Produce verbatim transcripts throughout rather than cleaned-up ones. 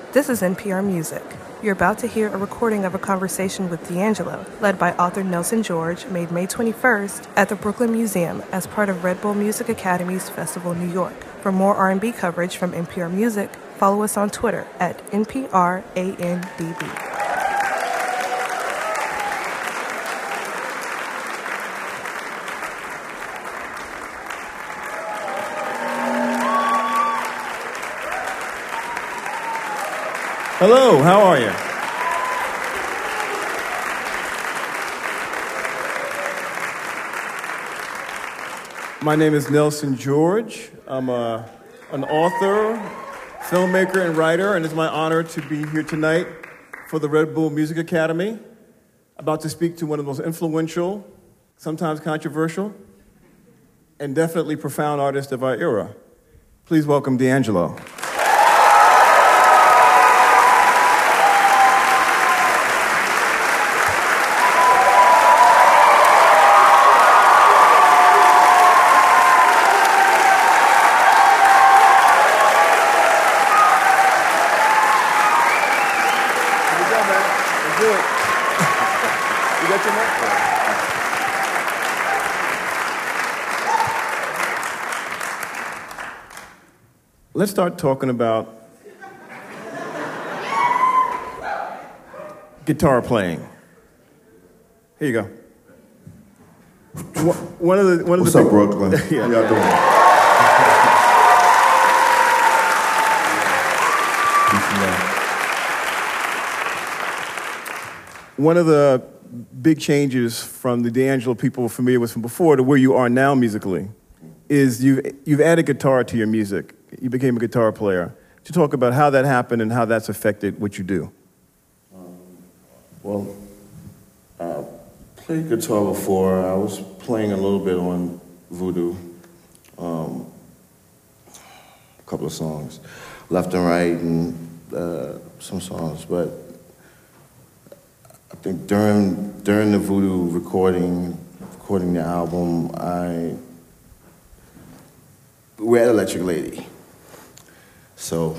This is N P R Music. You're about to hear a recording of a conversation with D'Angelo, led by author Nelson George, made May twenty-first at the Brooklyn Museum as part of Red Bull Music Academy's Festival New York. For more R and B coverage from N P R Music, follow us on Twitter at N P R A N D B. Hello, how are you? My name is Nelson George. I'm a, an author, filmmaker, and writer, and it's my honor to be here tonight for the Red Bull Music Academy, about to speak to one of the most influential, sometimes controversial, and definitely profound artists of our era. Please welcome D'Angelo. Let's start talking about guitar playing. Here you go. One of the one of What's the up, big, Brooklyn? Yeah. How y'all doing? One of the big changes from the D'Angelo people were familiar with from before to where you are now musically is you've you've added guitar to your music. You became a guitar player. To talk about how that happened and how that's affected what you do. Um, well, I played guitar before. I was playing a little bit on Voodoo. Um, a couple of songs, left and right, and uh, some songs. But I think during during the Voodoo recording, recording the album, I we had Electric Lady. So,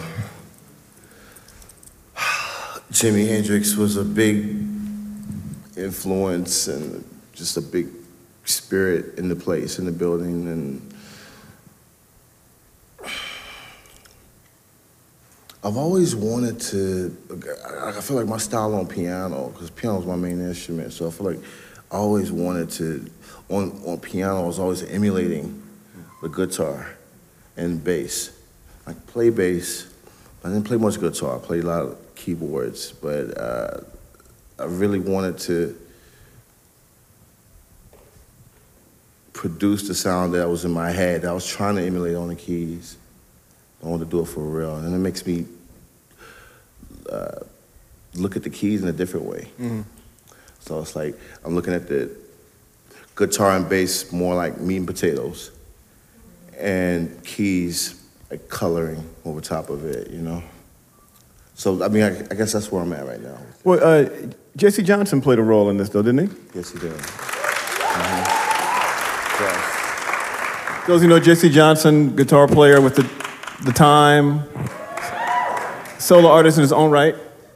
Jimi Hendrix was a big influence and just a big spirit in the place, in the building. And I've always wanted to, I feel like my style on piano, because piano is my main instrument, so I feel like I always wanted to, on, on piano, I was always emulating the guitar and bass. I play bass. I didn't play much guitar. I played a lot of keyboards, but uh, I really wanted to produce the sound that was in my head. I was trying to emulate on the keys. I wanted to do it for real, and it makes me uh, look at the keys in a different way. Mm-hmm. So it's like I'm looking at the guitar and bass more like meat and potatoes, and keys like coloring over top of it, you know? So, I mean, I, I guess that's where I'm at right now. Well, uh, Jesse Johnson played a role in this, though, didn't he? Yes, he did. Mm-hmm. Yes. Those who know Jesse Johnson, guitar player with the, the Time, solo artist in his own right.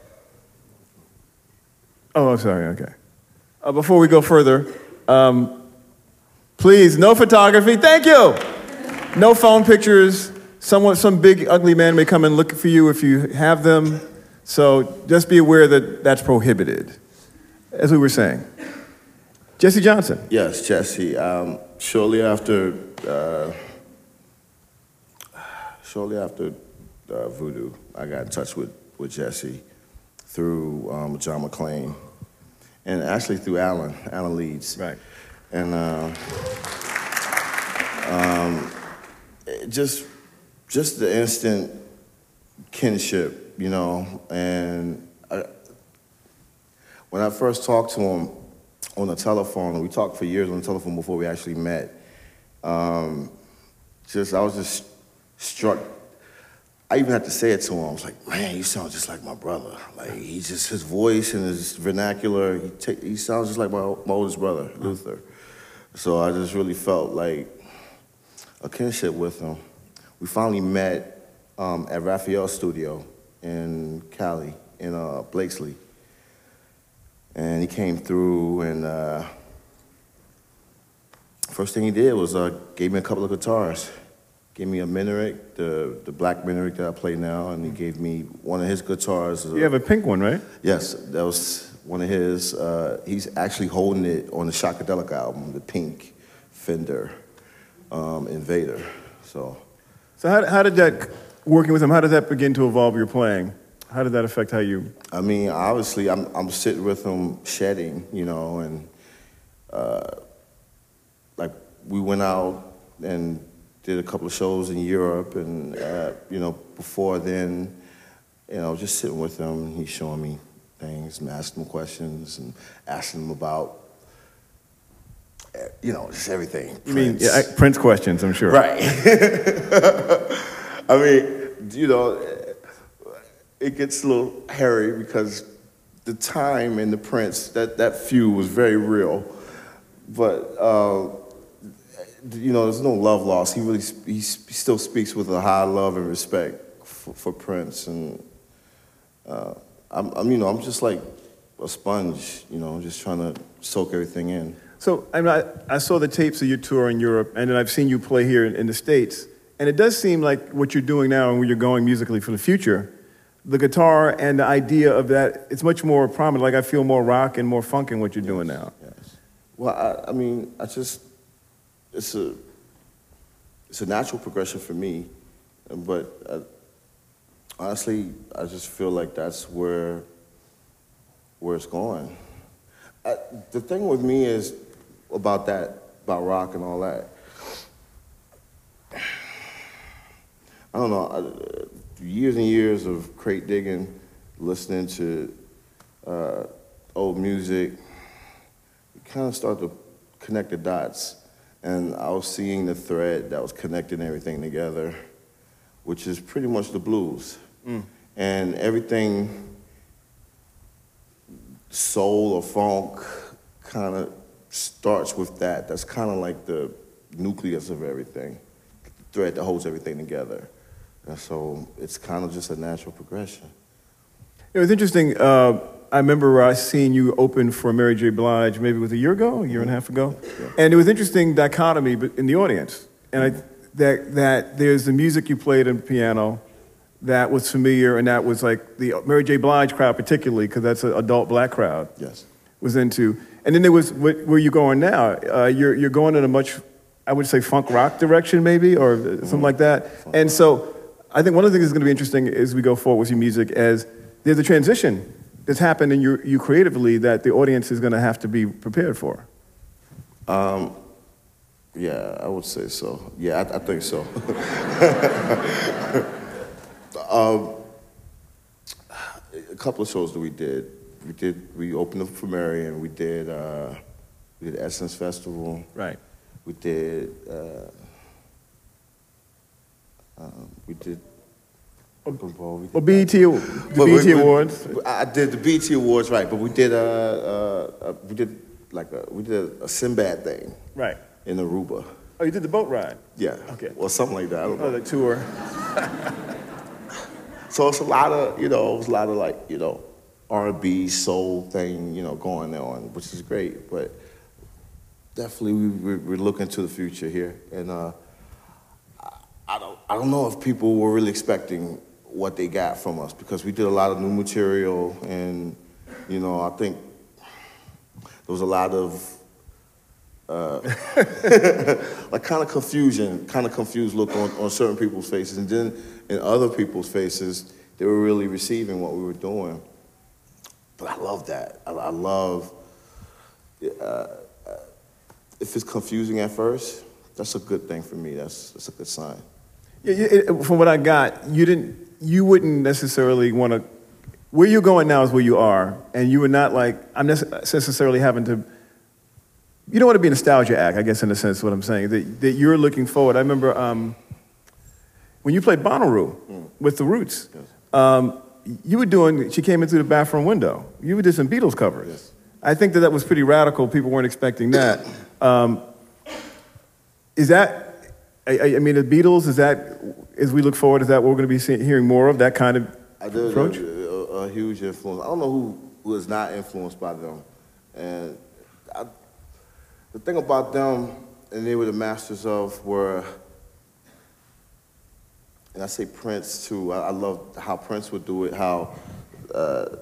Oh, I'm sorry, okay. Uh, before we go further, um, please, no photography, thank you! No phone pictures. Someone, some big ugly man may come and look for you if you have them. So just be aware that that's prohibited, as we were saying. Jesse Johnson. Yes, Jesse. Um, shortly after, uh, shortly after uh, Voodoo, I got in touch with, with Jesse through um, John McClain, and actually through Alan, Alan Leeds. Right. And uh, um, it just. Just the instant kinship, you know, and I, when I first talked to him on the telephone, and we talked for years on the telephone before we actually met, um, just I was just struck. I even had to say it to him. I was like, man, you sound just like my brother. Like, he's just, his voice and his vernacular, he, take, he sounds just like my, my oldest brother, Luther. So I just really felt like a kinship with him. We finally met um, at Raphael's studio in Cali, in uh, Blakesley. And he came through, and uh, first thing he did was uh, gave me a couple of guitars. Gave me a Menerik, the, the black Menerik that I play now, and he gave me one of his guitars. You have a pink one, right? Yes, that was one of his. Uh, he's actually holding it on the Shockadelic album, the pink Fender um, Invader. So, so how, how did that, working with him, how did that begin to evolve your playing? How did that affect how you? I mean, obviously, I'm I'm sitting with him shedding, you know, and uh, like we went out and did a couple of shows in Europe, and uh, you know, before then, you know, just sitting with him, he's showing me things, and asking him questions, and asking him about, you know, just everything. You mean yeah, Prince questions? I'm sure. Right. I mean, you know, it gets a little hairy because the time and the Prince, that, that feud was very real. But, uh, you know, there's no love lost. He really, he still speaks with a high love and respect for, for Prince. And uh, I'm, I'm, you know, I'm just like a sponge, you know, just trying to soak everything in. So I, mean, I, I saw the tapes of your tour in Europe, and then I've seen you play here in, in the States. And it does seem like what you're doing now and where you're going musically for the future, the guitar and the idea of that, it's much more prominent. Like I feel more rock and more funk in what you're doing now. Yes. Well, I, I mean, I just, it's a, it's a natural progression for me. But I, honestly, I just feel like that's where, where it's going. I, the thing with me is about that, about rock and all that. I don't know, I, years and years of crate digging, listening to uh, old music, you kind of start to connect the dots. And I was seeing the thread that was connecting everything together, which is pretty much the blues. Mm. And everything, soul or funk, kind of starts with that. That's kind of like the nucleus of everything, the thread that holds everything together. And so it's kind of just a natural progression. It was interesting. Uh, I remember uh, seeing you open for Mary J. Blige maybe it was a year ago, a year and a half ago. Yeah. And it was interesting dichotomy in the audience. And I, that, that there's the music you played on piano that was familiar, and that was like the Mary J. Blige crowd particularly, because that's an adult black crowd. Yes. Was into. And then there was where you're going now. Uh, you're, you're going in a much, I would say, funk rock direction maybe, or something mm-hmm. like that. Funk and so I think one of the things that's going to be interesting as we go forward with your music is there's a transition that's happened in you, you creatively that the audience is going to have to be prepared for. Um, yeah, I would say so. Yeah, I, I think so. um, a couple of shows that we did. We did. We opened up for Mary, and we did. Uh, we did Essence Festival. Right. We did. Uh, um, we did. Open Ball. We did well, B E T, the but B E T we, Awards. We, I did the B E T Awards, right? But we did. Uh, uh, uh, we did like a. We did a Sinbad thing. Right. In Aruba. Oh, you did the boat ride. Yeah. Okay. Or something like that. I don't know. Oh, the tour. So it's a lot of, you know, it was a lot of like, you know, R and B, soul thing, you know, going on, which is great. But definitely we, we're looking to the future here. And uh, I don't I don't know if people were really expecting what they got from us, because we did a lot of new material, and, you know, I think there was a lot of uh, like kind of confusion, kind of confused look on, on certain people's faces. And then in other people's faces, they were really receiving what we were doing. But I love that. I, I love, uh, if it's confusing at first, that's a good thing for me. That's, that's a good sign. Yeah, it, from what I got, you didn't, you wouldn't necessarily want to, where you're going now is where you are, and you were not like, I'm necessarily having to, you don't want to be a nostalgia act, I guess, in a sense, what I'm saying, that, that you're looking forward. I remember um, when you played Bonnaroo mm. with The Roots, yes. um, you were doing, she came in through the bathroom window. You did some Beatles covers. Yes. I think that that was pretty radical. People weren't expecting that. Um, is that, I, I mean, the Beatles, is that, as we look forward, is that what we're going to be seeing, hearing more of, that kind of I did approach? A, a, a huge influence. I don't know who, who is not influenced by them. And I, the thing about them, and they were the masters of, were, and I say Prince too, I, I love how Prince would do it, how uh,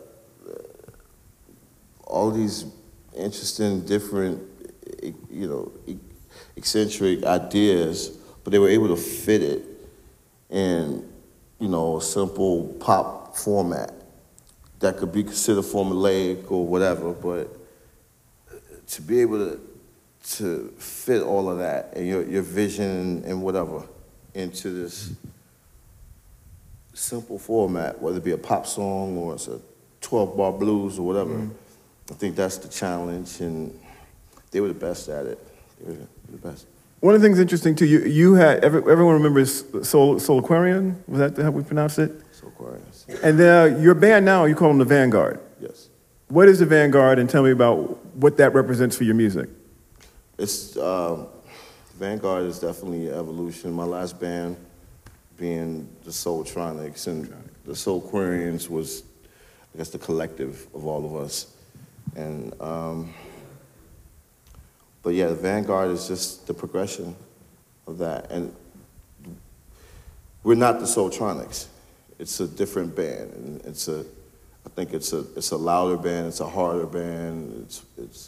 all these interesting, different, you know, eccentric ideas, but they were able to fit it in, you know, a simple pop format that could be considered formulaic or whatever, but to be able to to fit all of that and your your vision and whatever into this simple format, whether it be a pop song or it's a twelve bar blues or whatever, mm. I think that's the challenge, and they were the best at it. They were the best. One of the things interesting too, you you had every, everyone remembers Soul Soul Aquarian. Was that how we pronounced it? Soul Aquarian. And uh, your band now, you call them the Vanguard. Yes. What is the Vanguard, and tell me about what that represents for your music. It's um, Vanguard is definitely an evolution. My last band being the Soultronics, and the Soulquarians was, I guess, the collective of all of us. And um, but yeah, the Vanguard is just the progression of that. And we're not the Soultronics. It's a different band, and it's a, I think it's a, it's a louder band, it's a harder band, it's, it's,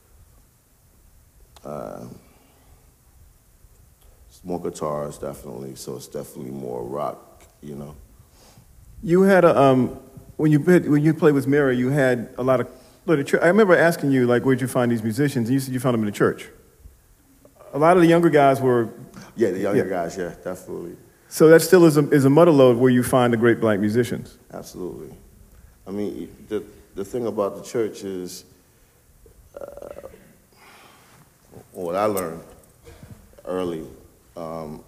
uh, it's more guitars, definitely, so it's definitely more rock, you know. You had a, um, when you played, when you played with Mary, you had a lot of literature. I remember asking you, like, where'd you find these musicians? And you said you found them in the church. A lot of the younger guys were... Yeah, the younger yeah. guys, yeah, definitely. So that still is a, is a mother lode where you find the great black musicians. Absolutely. I mean, the, the thing about the church is, uh, what I learned early, um,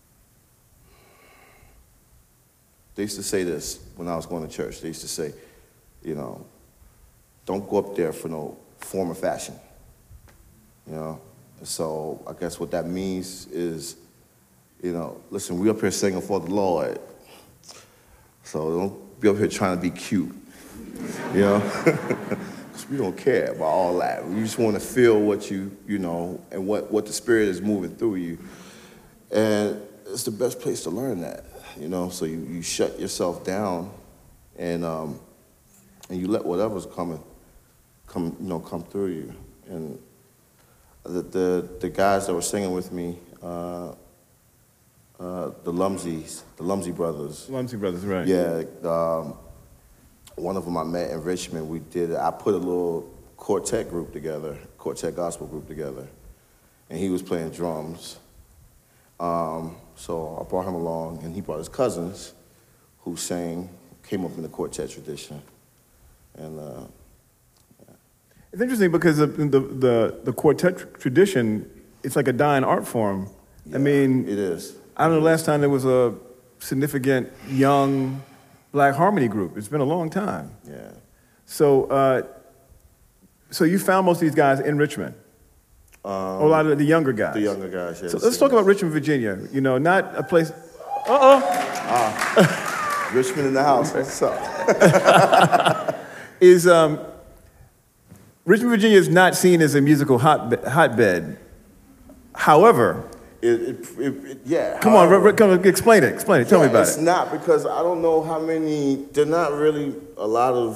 they used to say this when I was going to church. They used to say, you know, don't go up there for no form or fashion, you know? So I guess what that means is, you know, listen, we up here singing for the Lord, so don't be up here trying to be cute, you know? Because we don't care about all that. We just want to feel what you, you know, and what, what the Spirit is moving through you. And it's the best place to learn that, you know? So you, you shut yourself down and um, and you let whatever's coming, come, you know, come through you. And the, the, the guys that were singing with me, uh, Uh, the Lumsies, the Lumsey brothers. Lumsey brothers, right. Yeah, um, one of them I met in Richmond. We did, I put a little quartet group together, quartet gospel group together, and he was playing drums. Um, so I brought him along, and he brought his cousins, who sang, came up in the quartet tradition. And uh, yeah. It's interesting because the, the, the, the quartet tr tradition, it's like a dying art form. Yeah, I mean, it is. I don't know the last time there was a significant young black harmony group. It's been a long time. Yeah. So, uh, so you found most of these guys in Richmond? Um, or a lot of the younger guys? The younger guys, yes. So let's talk about Richmond, Virginia. You know, not a place... Uh-oh! Ah, Richmond in the house. What's up? is, um, Richmond, Virginia is not seen as a musical hotbed. hotbed. However... It, it, it, it, yeah. Come on, r- r- come on, explain it. Explain it. Tell yeah, me about it's it. It's not, because I don't know how many. There are not really a lot of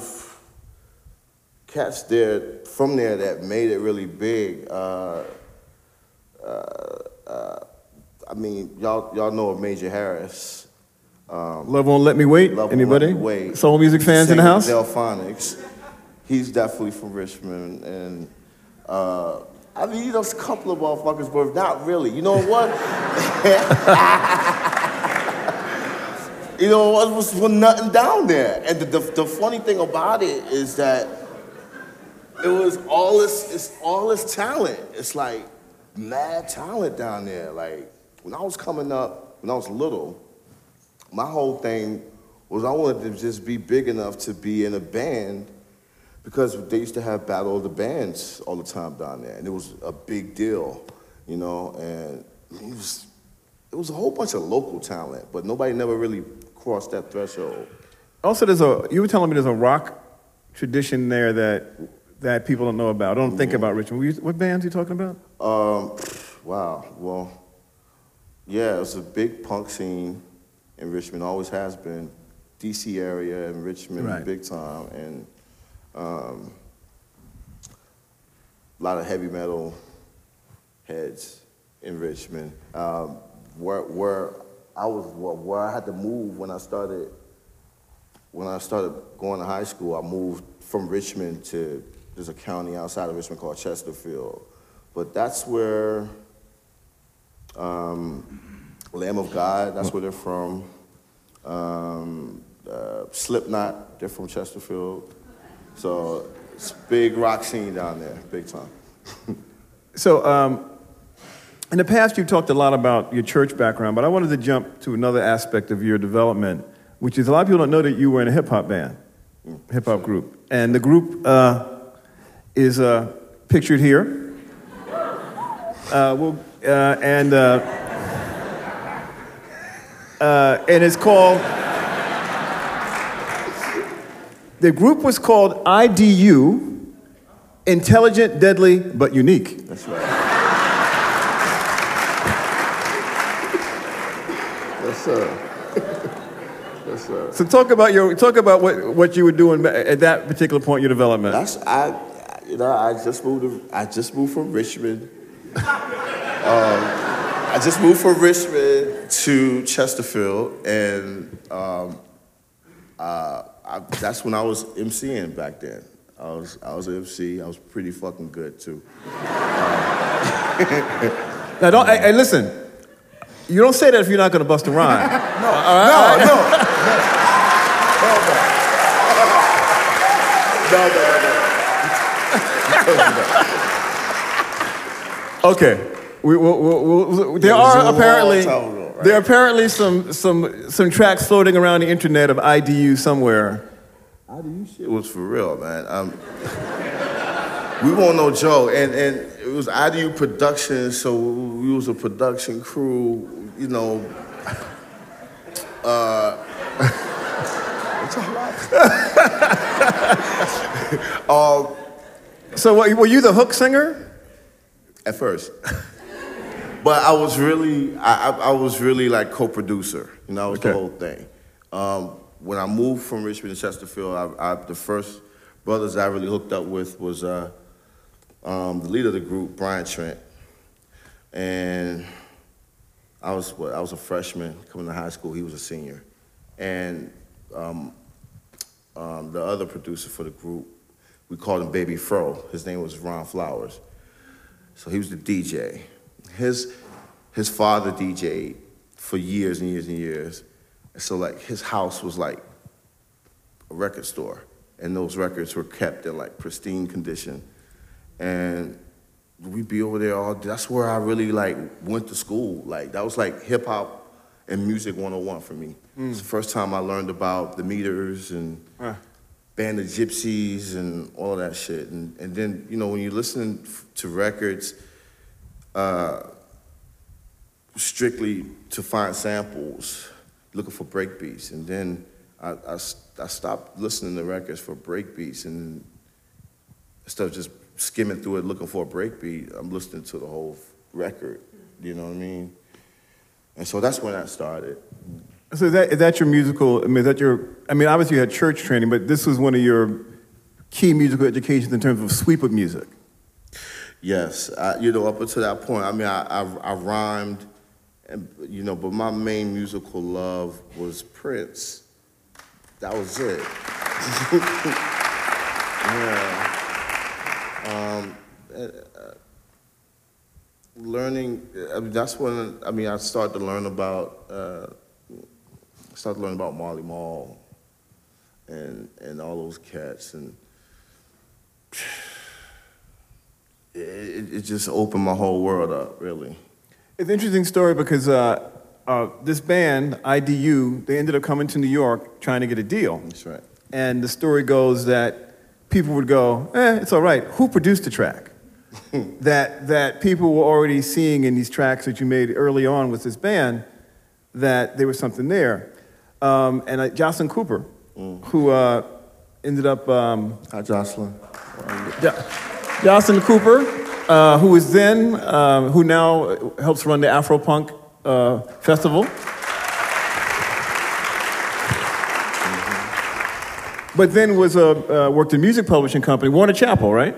cats there from there that made it really big. Uh, uh, uh, I mean, y'all y'all know of Major Harris. Um, Love Won't Let Me Wait. Love Anybody? Won't Let Me Wait. Soul music fans in the house? Delphonics. He's definitely from Richmond, and. Uh, I mean, there's a couple of motherfuckers, but not really. You know what? you know what? Was, was nothing down there. And the, the, the funny thing about it is that it was all this, it's all this talent. It's like mad talent down there. Like, when I was coming up, when I was little, my whole thing was I wanted to just be big enough to be in a band, because they used to have Battle of the Bands all the time down there, and it was a big deal, you know, and it was, it was a whole bunch of local talent, but nobody never really crossed that threshold. Also, there's a, you were telling me there's a rock tradition there that that people don't know about. I don't think about Richmond. Were you, what bands are you talking about? Um, wow. Well, yeah, it was a big punk scene in Richmond. Always has been. D C area and Richmond, Right. big time, and um, a lot of heavy metal heads in Richmond. Um, where where I was, where, where I had to move when I started. When I started going to high school, I moved from Richmond to, there's a county outside of Richmond called Chesterfield. But that's where um, Lamb of God, that's where they're from. Um, uh, Slipknot, they're from Chesterfield. So it's a big rock scene down there, big time. So, um, in the past, you've talked a lot about your church background, but I wanted to jump to another aspect of your development, which is a lot of people don't know that you were in a hip-hop band, hip-hop group. And the group uh, is uh, pictured here. Uh, we'll, uh, and, uh, uh, and it's called, the group was called I D U, Intelligent, Deadly, but Unique. That's right. Yes, sir. Yes, sir. So talk about your talk about what, what you were doing at that particular point in your development. That's I, you know, I just moved. To, I just moved from Richmond. um, I just moved from Richmond to Chesterfield, and um, uh, I, that's when I was emceeing back then. I was I was an M C. I was pretty fucking good too. Um, now don't. Hey, hey, listen. You don't say that if you're not going to bust a rhyme. no, all right, no, all right. no, no, no, no, no, no. Okay. We, we, we, we, there are apparently ago, right? there are apparently some some some tracks floating around the internet of I D U somewhere. I D U shit was for real, man. Um, we won't no joke, and and it was I D U Productions, so we was a production crew, you know. Uh, um, so what, were you the hook singer? At first. But I was really, I, I, I was really like co-producer, you know, that was Okay. the whole thing. Um, when I moved from Richmond to Chesterfield, I, I, the first brothers I really hooked up with was uh, um, the leader of the group, Brian Trent. And I was, what, I was a freshman coming to high school, he was a senior. And um, um, the other producer for the group, we called him Baby Fro. His name was Ron Flowers. So he was the D J. His, his father D J'd for years and years and years. And so like his house was like a record store. And those records were kept in like pristine condition. And we'd be over there all day. That's where I really like went to school. Like that was like hip hop and music one oh one for me. Mm. It's the first time I learned about the Meters and uh. Band of Gypsies and all of that shit. And, and then, you know, when you listen to records, uh, strictly to find samples, looking for break beats. And then I, I, I stopped listening to records for break beats, and instead of just skimming through it looking for a break beat, I'm listening to the whole record, you know what I mean? And so that's when that started. So is that, is that your musical, I mean, is that your, I mean, obviously you had church training, but this was one of your key musical educations in terms of sweep of music. Yes, I, you know, up until that point, I mean, I, I, I rhymed, and, you know, but my main musical love was Prince. That was it. yeah. Um, uh, learning, I mean, that's when, I mean, I started to learn about, uh, I started learning about Marley Marl and, and all those cats, and It, it just opened my whole world up, really. It's an interesting story because uh, uh, this band, I D U, they ended up coming to New York trying to get a deal. That's right. And the story goes that people would go, eh, it's all right. Who produced the track? that, that people were already seeing in these tracks that you made early on with this band that there was something there. Um, and uh, Jocelyn Cooper mm. who uh, ended up... Um, Hi, Jocelyn. Jo- Jocelyn Cooper, uh, who is then, uh, who now helps run the Afropunk uh, Festival. Mm-hmm. But then was a, uh, worked in music publishing company, Warner Chappell, right?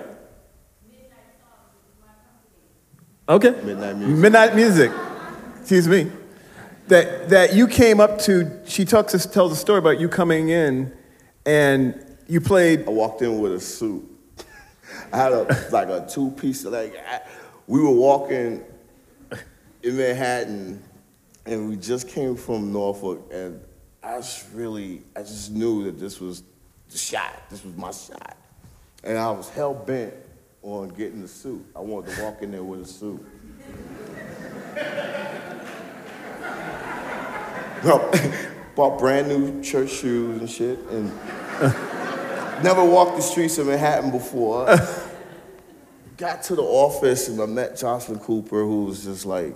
Okay. Midnight Music. Midnight Music. Excuse me. That that you came up to. She talks tells a story about you coming in, and you played. I walked in with a suit. I had a like a two piece. Like I, we were walking in Manhattan, and we just came from Norfolk, and I just really, I just knew that this was the shot. This was my shot, and I was hell bent on getting the suit. I wanted to walk in there with a suit. Well, bought brand new church shoes and shit, and never walked the streets of Manhattan before. Got to the office and I met Jocelyn Cooper, who was just like,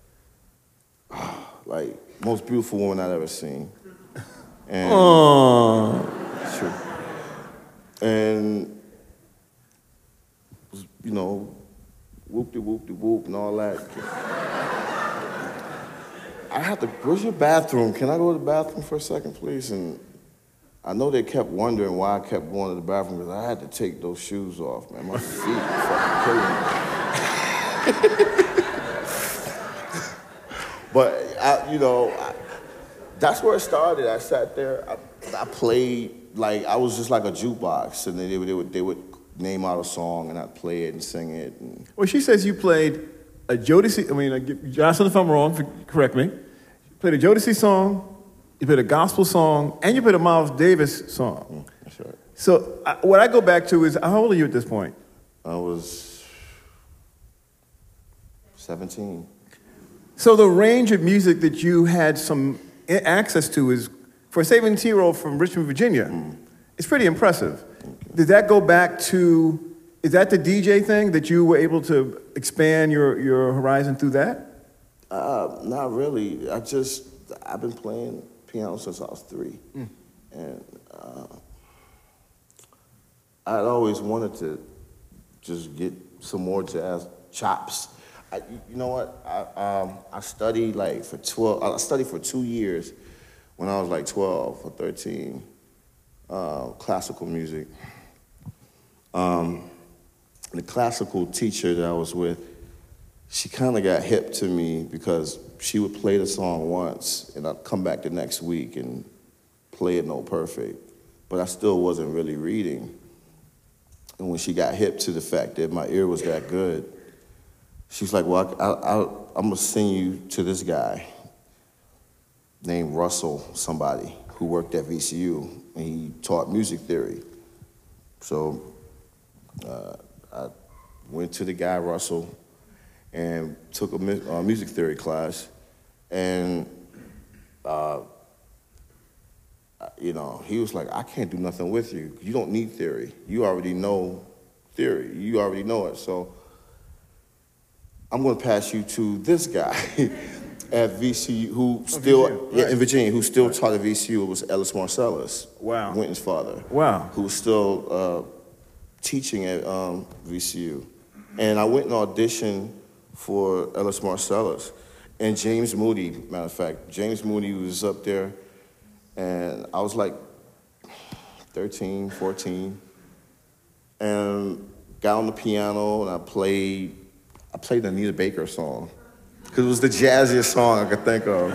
like most beautiful woman I'd ever seen. And, Aww. True. And you know, whoop-de-whoop-de-whoop and all that. I had to, where's your bathroom? Can I go to the bathroom for a second, please? And I know they kept wondering why I kept going to the bathroom, because I had to take those shoes off, man. My feet were fucking killing me. But, I, you know, I, that's where it started. I sat there, I, I played, like, I was just like a jukebox, and then they would, they would, they would name out a song, and I'd play it and sing it. And well, she says you played a Jodeci, I mean, uh, Jocelyn, if I'm wrong, correct me. You played a Jodeci song, you played a gospel song, and you played a Miles Davis song. Mm, that's right. So I, what I go back to is, how old are you at this point? I was seventeen. So the range of music that you had some access to is, for a seventeen-year-old from Richmond, Virginia, mm. it's pretty impressive. Did that go back to, is that the D J thing, that you were able to expand your, your horizon through that? Uh, not really. I just, I've been playing piano since I was three. Mm. And uh, I'd always wanted to just get some more jazz chops. I, you know what? I, um, I studied like for twelve, I studied for two years when I was like twelve or thirteen, uh, classical music. Um, the classical teacher that I was with, she kind of got hip to me because she would play the song once and I'd come back the next week and play it no perfect, but I still wasn't really reading. And when she got hip to the fact that my ear was that good, she was like, well, I, I, I'm gonna send you to this guy named Russell somebody who worked at V C U, and he taught music theory. So uh, I went to the guy, Russell, and took a uh, music theory class, and uh, you know, he was like, I can't do nothing with you. You don't need theory. You already know theory. You already know it. So I'm going to pass you to this guy at V C U, who still, oh, yeah, right. in Virginia, who still taught at V C U. It was Ellis Marcellus, wow, Winton's father, wow, who was still uh, teaching at um, V C U. And I went and auditioned for Ellis Marcellus. And James Moody, matter of fact, James Moody was up there, and I was like thirteen, fourteen, and got on the piano and I played, I played an Anita Baker song, because it was the jazziest song I could think of.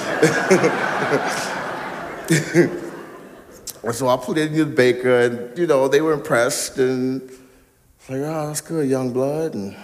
And so I played Anita Baker, and you know, they were impressed, and like, oh, that's good, young blood, and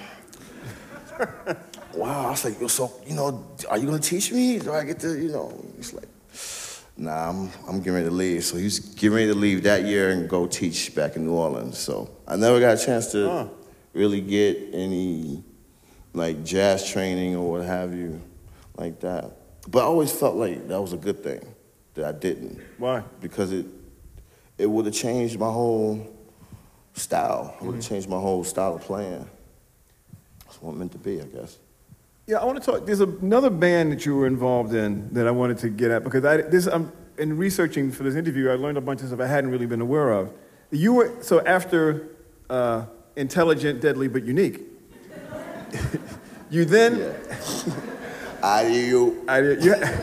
wow, I was like, so, you know, are you gonna teach me? Do I get to, you know? He's like, nah, I'm, I'm getting ready to leave. So he was getting ready to leave that year and go teach back in New Orleans. So I never got a chance to huh. really get any, like, jazz training or what have you, like that. But I always felt like that was a good thing, that I didn't. Why? Because it, it would have changed my whole style. It would have mm-hmm. changed my whole style of playing. That's what it meant to be, I guess. Yeah, I want to talk. There's another band that you were involved in that I wanted to get at, because I this I'm in researching for this interview, I learned a bunch of stuff I hadn't really been aware of. You were, so after uh, Intelligent, Deadly, but Unique, you then... Yeah. I you. I, you,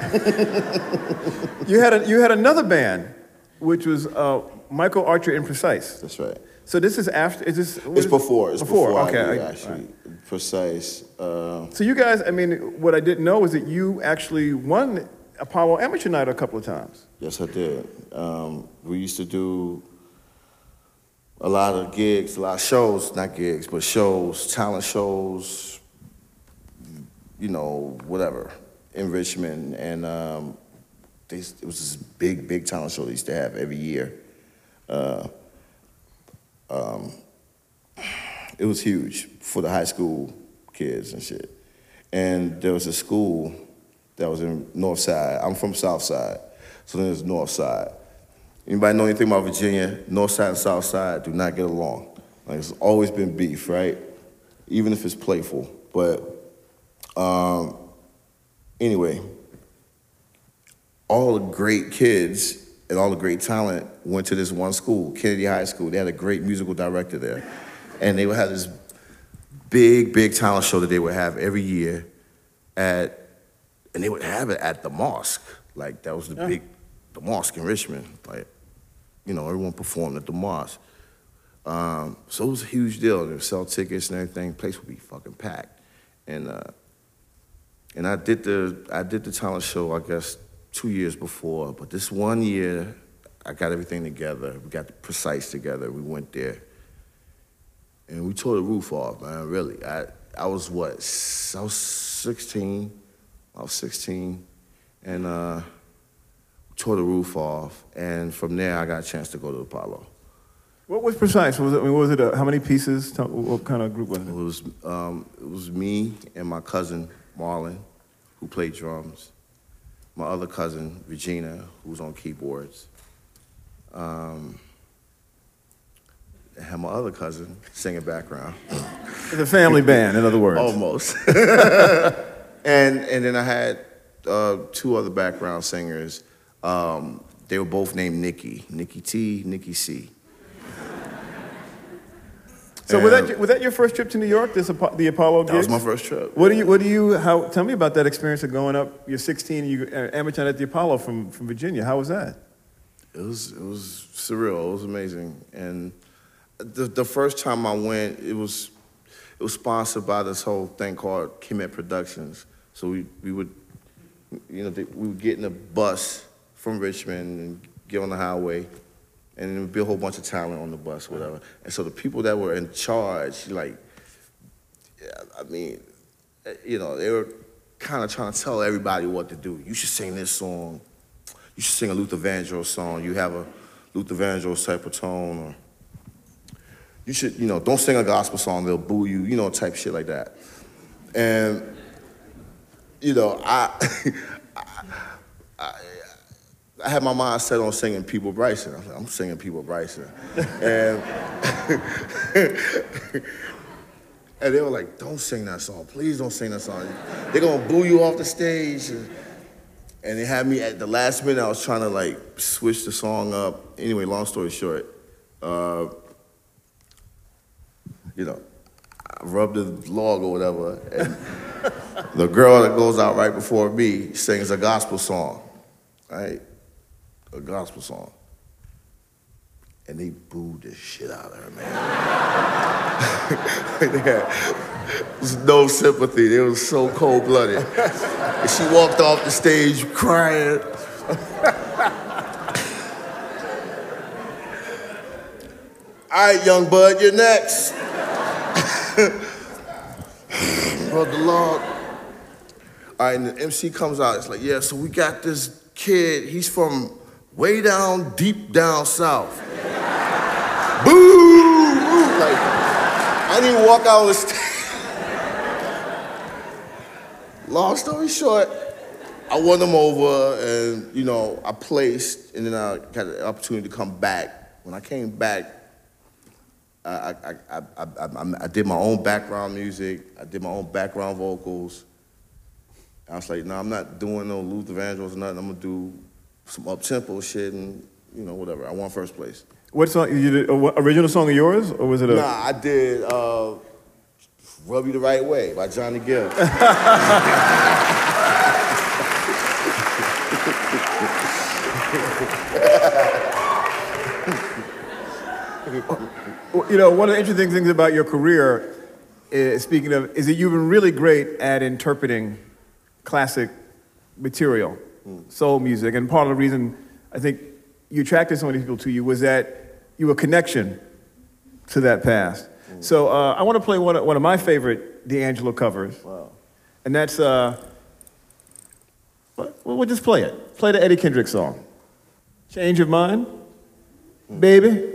you, had a, you had another band, which was uh, Michael Archer Imprecise. That's right. So this is after, is this... It's before, it's before, before okay. I did, I, actually. right. Precise. Uh, so you guys, I mean, what I didn't know is that you actually won Apollo Amateur Night a couple of times. Yes, I did. Um, we used to do a lot of gigs, a lot of shows, not gigs, but shows, talent shows, you know, whatever, in Richmond. And um, they, it was this big, big talent show they used to have every year. Uh, um, it was huge for the high school kids and shit. And there was a school that was in North Side. I'm from South Side, so then there's North Side. Anybody know anything about Virginia? North Side and South Side do not get along. Like, it's always been beef, right? Even if it's playful. But um, anyway, all the great kids and all the great talent went to this one school, Kennedy High School. They had a great musical director there. And they would have this big, big talent show that they would have every year at, and they would have it at the mosque. Like, that was the yeah. big, the mosque in Richmond. Like, you know, everyone performed at the mosque. Um, so it was a huge deal. They would sell tickets and everything. The place would be fucking packed. And uh, and I did the I did the talent show, I guess, two years before. But this one year, I got everything together. We got the Precise together. We went there. And we tore the roof off, man, really. I I was what, I was sixteen. I was sixteen. And uh, tore the roof off. And from there, I got a chance to go to Apollo. What was Precise? Was it, I mean, was it a, how many pieces? What kind of group was it? It was, um, it was me and my cousin, Marlon, who played drums. My other cousin, Regina, who was on keyboards. Um, I had my other cousin singing background. It's a family band, in other words. Almost. and and then I had uh, two other background singers. Um, they were both named Nikki. Nikki T, Nikki C. So was that, was that your first trip to New York, this, the Apollo gig? That was my first trip. What do you, what do you, how, tell me about that experience of going up, you're sixteen, and you uh, amateur at the Apollo from, from Virginia. How was that? It was, it was surreal, it was amazing. And the, the first time I went, it was, it was sponsored by this whole thing called Kemet Productions. So we, we would, you know, they, we would get in a bus from Richmond and get on the highway, and there would be a whole bunch of talent on the bus, whatever. And so the people that were in charge, like, I mean, you know, they were kind of trying to tell everybody what to do. You should sing this song. You should sing a Luther Vandross song. You have a Luther Vandross type of tone. Or you should, you know, don't sing a gospel song, they'll boo you, you know, type shit like that. And, you know, I, I, I I had my mind set on singing People Bryson. I was like, I'm singing People Bryson. and, and they were like, don't sing that song. Please don't sing that song. They're going to boo you off the stage. And, and they had me at the last minute. I was trying to, like, switch the song up. Anyway, long story short, uh, you know, I rubbed the log or whatever. And the girl that goes out right before me sings a gospel song, right? A gospel song. And they booed the shit out of her, man. They had was no sympathy. They was so cold-blooded. And she walked off the stage crying. All right, young bud, you're next. Rub the log. All right, and the M C comes out. It's like, yeah, so we got this kid. He's from way down, deep down south. Boo! Like, I didn't even walk out on the stage. Long story short, I won them over, and, you know, I placed, and then I got the opportunity to come back. When I came back, I, I, I, I, I, I did my own background music. I did my own background vocals. I was like, no, I'm not doing no Luther Vandross or nothing. I'm gonna do some up-tempo shit and, you know, whatever. I won first place. What song? You did, uh, what, original song of yours, or was it a? Nah, I did uh, "Rub You the Right Way" by Johnny Gill. You know, one of the interesting things about your career, is, speaking of, is that you've been really great at interpreting classic material, mm. soul music, and part of the reason I think you attracted so many people to you was that you were a connection to that past. Mm. So uh, I want to play one of, one of my favorite D'Angelo covers, wow. and that's, uh, well, we'll just play it. Play the Eddie Kendrick song. Change Your Mind, mm. baby.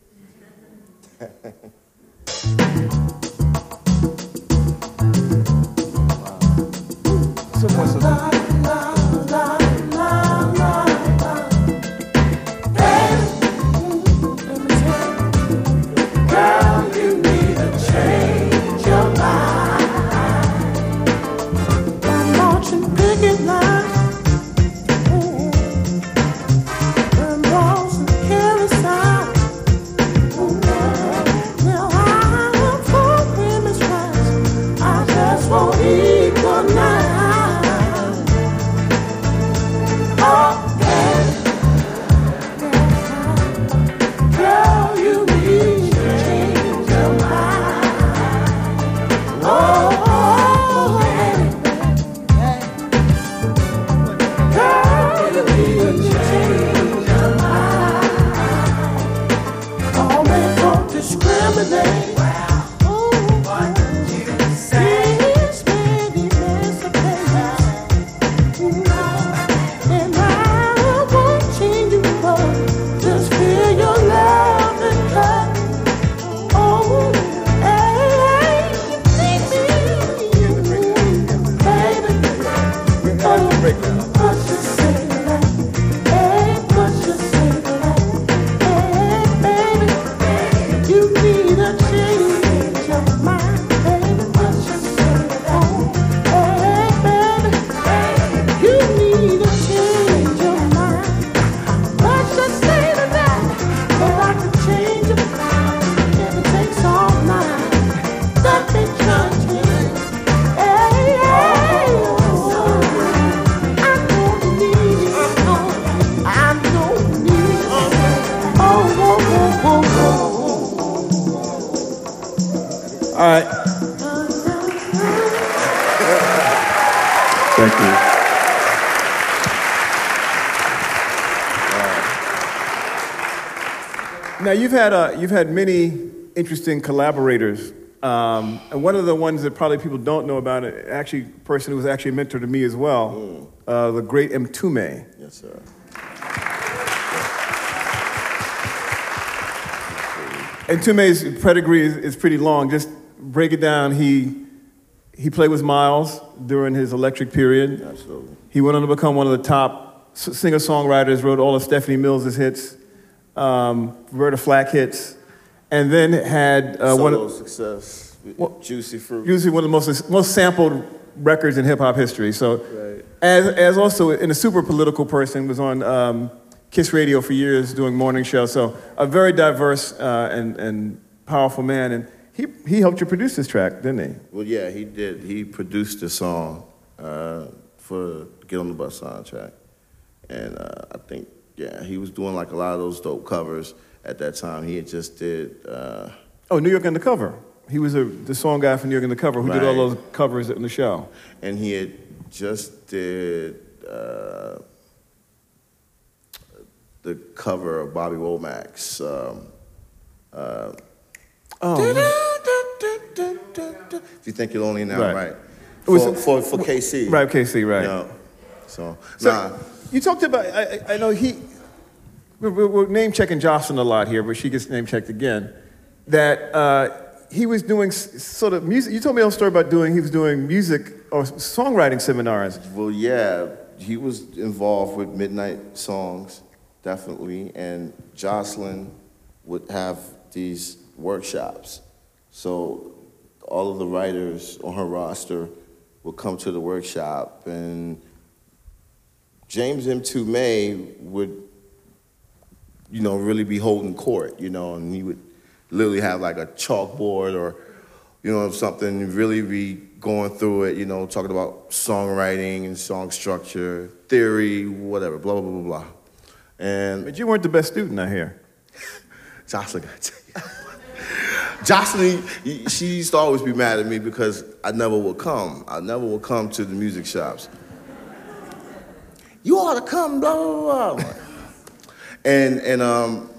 All right. Thank you. Uh, now you've had uh, you've had many interesting collaborators, um, and one of the ones that probably people don't know about it, actually, a person who was actually a mentor to me as well, mm. uh, the great Mtume. Yes, sir. Mtume's pedigree is, is pretty long. Just break it down. He he played with Miles during his Electric period. Absolutely. He went on to become one of the top singer-songwriters, wrote all of Stephanie Mills' hits, um, Roberta Flack hits, and then had uh, Solo one of success, well, Juicy Fruit. Usually one of the most most sampled records in hip-hop history. So, right. as as also in a super political person, was on um, Kiss Radio for years doing morning show. So a very diverse uh, and and powerful man. And he he helped you produce this track, didn't he? Well, yeah, he did. He produced the song uh, for Get on the Bus soundtrack, and uh, I think yeah, he was doing like a lot of those dope covers at that time. He had just did. Uh, oh, New York Undercover. He was a, the song guy for New York Undercover who right. did all those covers in the show. And he had just did. Uh, the cover of Bobby Womack's. Um, uh, oh. If you think you're lonely now, right? right. For, for, for, for K C. Right, K C, right. You know, so, so nah. You talked about, I, I know he, we're, we're name checking Jocelyn a lot here, but she gets name checked again, that uh, he was doing sort of music, you told me a story about doing, he was doing music or songwriting seminars. Well, yeah, he was involved with Midnight Songs. Definitely, and Jocelyn would have these workshops. So all of the writers on her roster would come to the workshop and James M two May would, you know, really be holding court, you know, and he would literally have like a chalkboard or, you know, something, really be going through it, you know, talking about songwriting and song structure, theory, whatever, blah, blah, blah, blah. And But you weren't the best student, I hear. Jocelyn, I tell you. Jocelyn, she used to always be mad at me because I never would come. I never would come to the music shops. You ought to come, blah, blah, blah. and, and, um,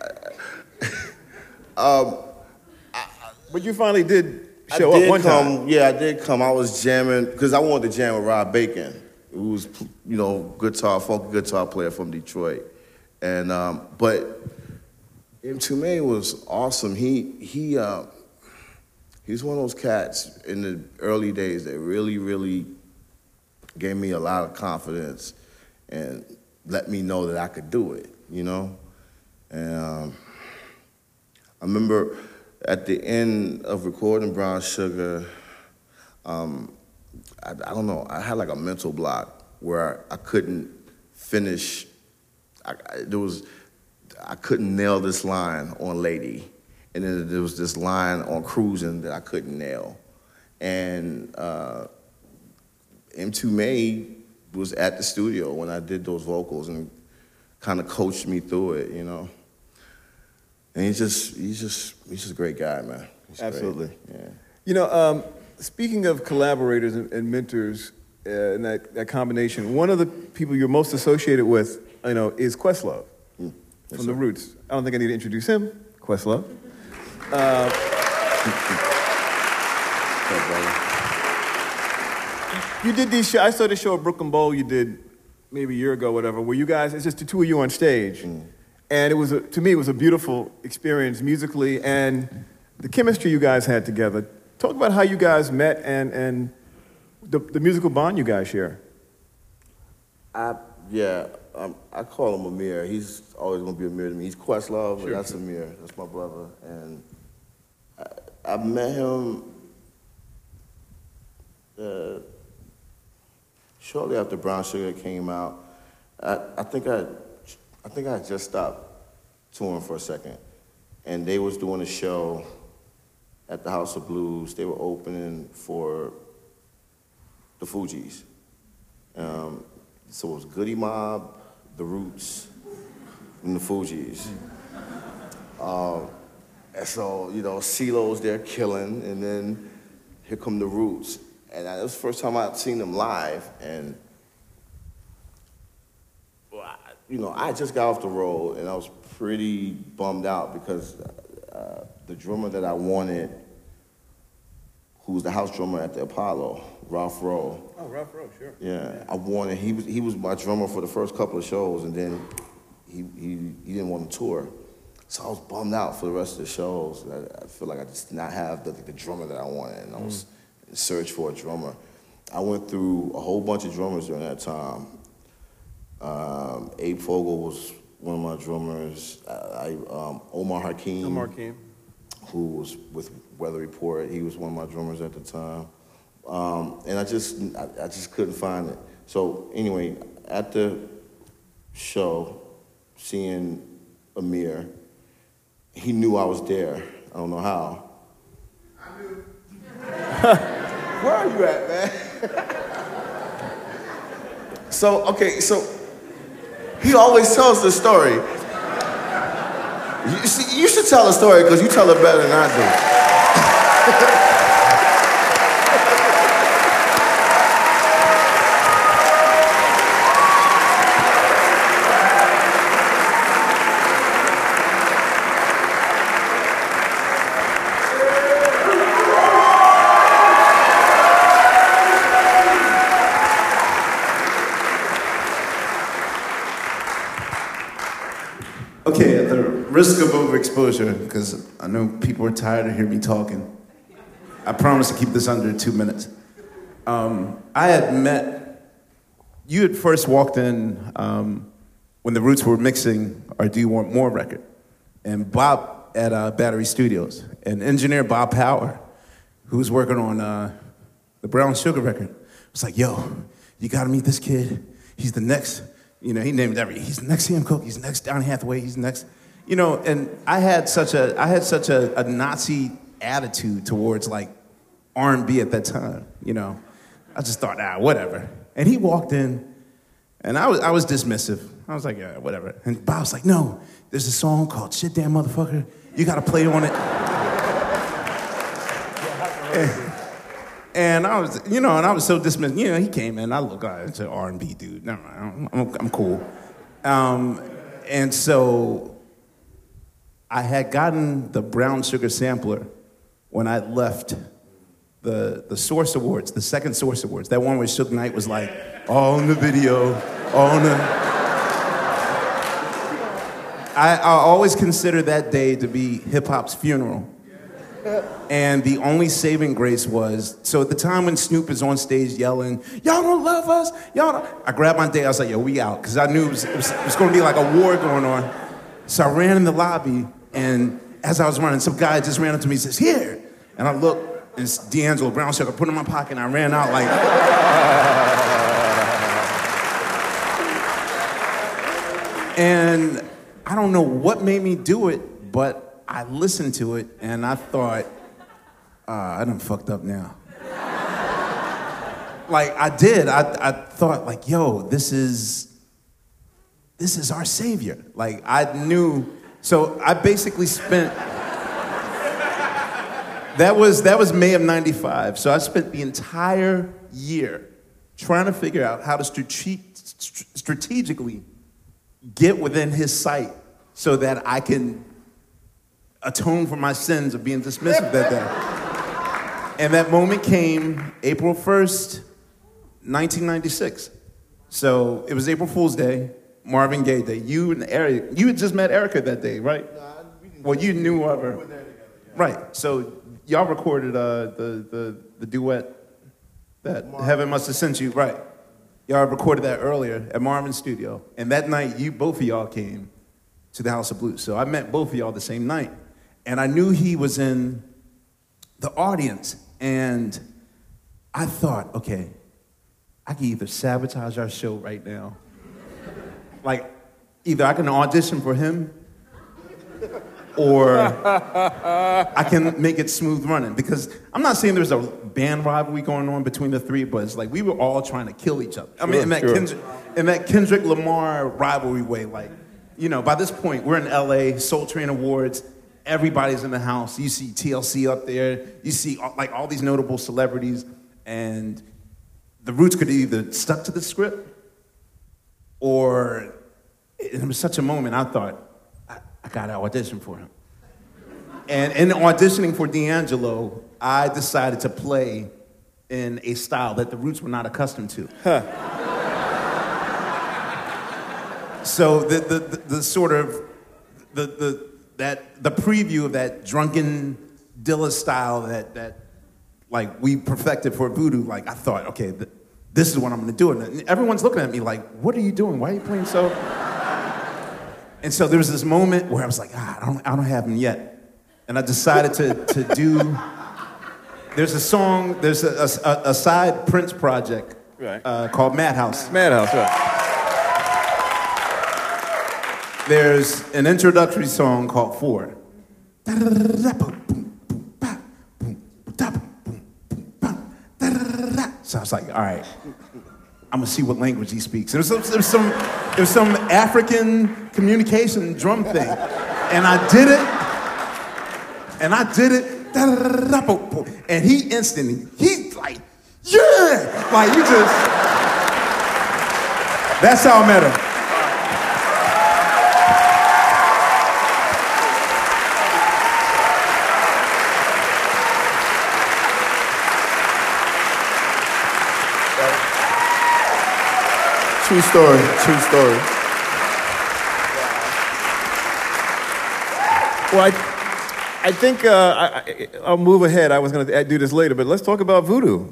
um, But you finally did show I did up one come, time. Yeah, I did come. I was jamming, because I wanted to jam with Rob Bacon, who was, you know, guitar, funky guitar player from Detroit. And, um, but M two May was awesome. He, he, uh, he was one of those cats in the early days that really, really gave me a lot of confidence and let me know that I could do it, you know? And um, I remember at the end of recording Brown Sugar, um, I, I don't know, I had like a mental block where I, I couldn't finish, I, I, there was, I couldn't nail this line on Lady. And then there was this line on Cruising that I couldn't nail. And uh, M two May was at the studio when I did those vocals and kind of coached me through it, you know. And he's just, he's just, he's just a great guy, man. He's Absolutely. great. Yeah. You know, um, speaking of collaborators and, and mentors uh, and that, that combination, one of the people you're most associated with, you know, is Questlove Mm. Yes, from sir. The Roots. I don't think I need to introduce him, Questlove. Uh, you did these shows, I saw this show at Brooklyn Bowl you did maybe a year ago, whatever, where you guys, it's just the two of you on stage. Mm. And it was, a, to me, it was a beautiful experience musically and the chemistry you guys had together. Talk about how you guys met and, and the, the musical bond you guys share. I, yeah, um, I call him Amir. He's always going to be Amir to me. He's Questlove, Sure. but that's Amir. That's my brother. And I, I met him uh, shortly after Brown Sugar came out. I, I think I, I think I had just stopped touring for a second, and they was doing a show at the House of Blues. They were opening for the Fugees. Um, so it was Goody Mob, The Roots, and the Fugees. Um, and so, you know, CeeLo's there killing, and then here come the Roots. And I, it was the first time I'd seen them live, and well, I, you know, I just got off the road, and I was pretty bummed out because uh, the drummer that I wanted, who was the house drummer at the Apollo, Ralph Rowe. Oh, Ralph Rowe, sure. Yeah, I wanted, he was, he was my drummer for the first couple of shows, and then he, he, he didn't want to tour. So I was bummed out for the rest of the shows. I, I feel like I just did not have the, the drummer that I wanted, and I was mm. in search for a drummer. I went through a whole bunch of drummers during that time. Um, Abe Fogle was one of my drummers. I, um, Omar Hakim. Omar Hakim. Who was with Weather Report. He was one of my drummers at the time. Um, and I just, I, I just couldn't find it. So anyway, at the show, seeing Amir, he knew I was there. I don't know how. I knew. Where are you at, man? So, okay, so he always tells the story. You, see, you should tell the story because you tell it better than I do. Okay, at the risk of overexposure, because I know people are tired of hearing me talking, I promise to keep this under two minutes. Um, I had met, you had first walked in um, when the Roots were mixing our Do You Want More record, and Bob at uh, Battery Studios, and engineer Bob Power, who was working on uh, the Brown Sugar record, was like, yo, you gotta meet this kid. he's the next, you know, he named every, he's the next Sam Cooke, he's the next Donny Hathaway, he's the next, you know, and I had such a, I had such a, a Nazi attitude towards like R and B at that time, you know. I just thought, ah, whatever. And he walked in, and I was, I was dismissive. I was like, yeah, whatever. And Bob was like, no, there's a song called Shit Damn Motherfucker. You gotta play on it. and, and I was, you know, and I was so dismissive. You know, he came in, I look like it's an R and B dude. Never mind, I'm, I'm cool. Um, and so I had gotten the Brown Sugar sampler when I left the, the Source Awards, the second Source Awards. That one where Suge Knight was like, all in the video, all in the... I, I always consider that day to be hip-hop's funeral. And the only saving grace was, so at the time when Snoop is on stage yelling, y'all don't love us, y'all don't... I grabbed my day, I was like, yo, we out. Because I knew it was, it was, it was going to be like a war going on. So I ran in the lobby, and as I was running, some guy just ran up to me and says, here. And I looked, and it's D'Angelo Brown Sugar. I put it in my pocket, and I ran out like... And I don't know what made me do it, but I listened to it, and I thought, ah, I done fucked up now. Like, I did. I, I thought, like, yo, this is, this is our savior. Like, I knew, so I basically spent, that was, that was May of ninety-five, so I spent the entire year trying to figure out how to strate- strategically get within his sight so that I can atone for my sins of being dismissive that day. And that moment came April first, nineteen ninety-six. So it was April Fool's Day, Marvin Gaye Day. You and Eric, you had just met Erica that day, right? Nah, we didn't well, you knew of her. We were there together, yeah. Right, so y'all recorded uh, the, the, the duet that Marvin. Heaven Must Have Sent You, right. Y'all recorded that earlier at Marvin's studio. And that night, you both of y'all came to the House of Blues. So I met both of y'all the same night. And I knew he was in the audience. And I thought, okay, I can either sabotage our show right now. Like, either I can audition for him, or I can make it smooth running. Because I'm not saying there's a band rivalry going on between the three, but it's like we were all trying to kill each other. I mean, sure, in, that sure. Kendrick, in that Kendrick Lamar rivalry way, like, you know, by this point, we're in L A, Soul Train Awards, everybody's in the house. You see T L C up there, you see like all these notable celebrities, and the Roots could either stuck to the script, or it was such a moment, I thought, I, I gotta audition for him. And in auditioning for D'Angelo, I decided to play in a style that the Roots were not accustomed to. Huh. So the, the, the, the sort of, the, the, that, the preview of that drunken Dilla style that, that like we perfected for Voodoo, like I thought, okay, th- this is what I'm gonna do. And everyone's looking at me like, what are you doing? Why are you playing so? And so there was this moment where I was like, ah, I don't, I don't have him yet. And I decided to, to do, there's a song, there's a, a, a side Prince project right. uh, called Madhouse. Madhouse, right. There's an introductory song called Four. So I was like, all right, I'm gonna see what language he speaks. There was some, there was some, there was some African communication drum thing. And I did it, and I did it, and he instantly, he's like, yeah! Like, you just, that's how I met him. True story, true story. Well, I, I think uh, I, I, I'll move ahead. I was going to do this later, but let's talk about Voodoo.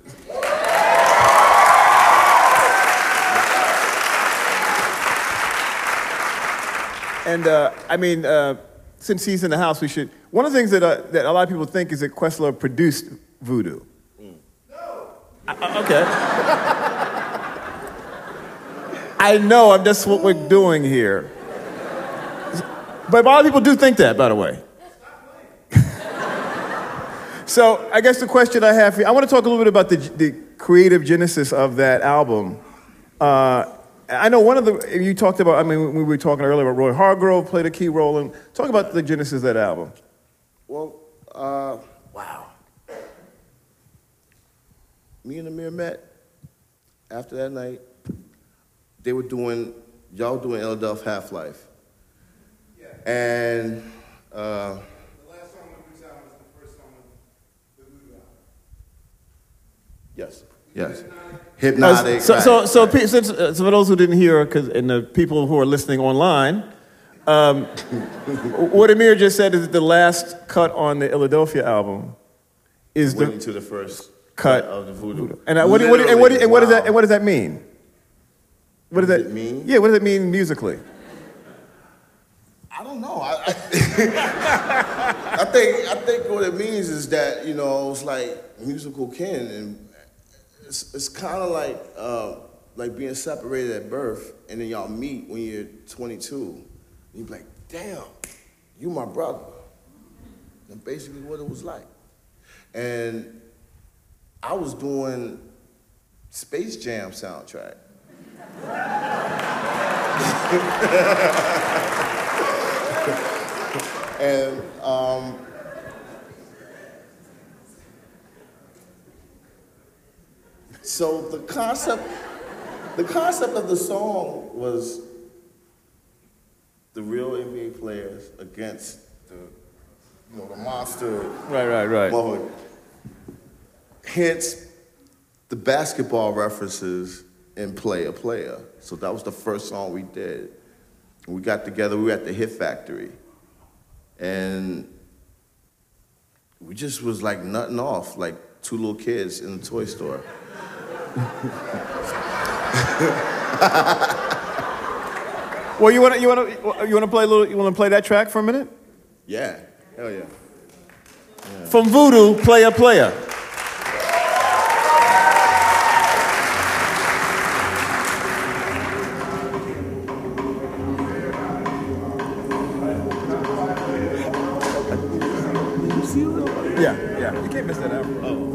And uh, I mean, uh, since he's in the house, we should. One of the things that uh, that a lot of people think is that Questlove produced Voodoo. Mm. No. Uh, okay. I know, I'm just what we're doing here. But a lot of people do think that, by the way. So I guess the question I have for you, I want to talk a little bit about the, the creative genesis of that album. Uh, I know one of the, you talked about, I mean, we were talking earlier about Roy Hargrove played a key role in, talk about the genesis of that album. Well, uh, wow. Me and Amir met after that night. They were doing, y'all doing Philadelphia Half-Life. Yeah. And, uh, Yes, yes. Hypnotic. Uh, so, right. so, so, pe- since, uh, so for those who didn't hear, cause, and the people who are listening online, um, what Amir just said is that the last cut on the Philadelphia album is Went the into the first cut of the voodoo. And uh, what, what, and, what, and what does that? And what does that mean? What does What that does it mean? Yeah, what does it mean musically? I don't know. I, I, I think I think what it means is that, you know, it's like musical kin, and it's it's kind of like uh, like being separated at birth, and then y'all meet when you're twenty-two, and you be like, damn, you my brother. And basically what it was like. And I was doing Space Jam soundtrack. And um, so the concept, the concept of the song was the real N B A players against the, you know, the monster. Right, right, right. Mother. Hence, the basketball references in Player Player. So that was the first song we did. We got together, we were at the Hit Factory. And we just was like nutting off, like two little kids in the toy store. Well, you want to you want to you want to play a little? You want to play that track for a minute? Yeah, hell yeah. yeah. From Voodoo, Player Player. Yeah, yeah. You can't miss that out. Oh.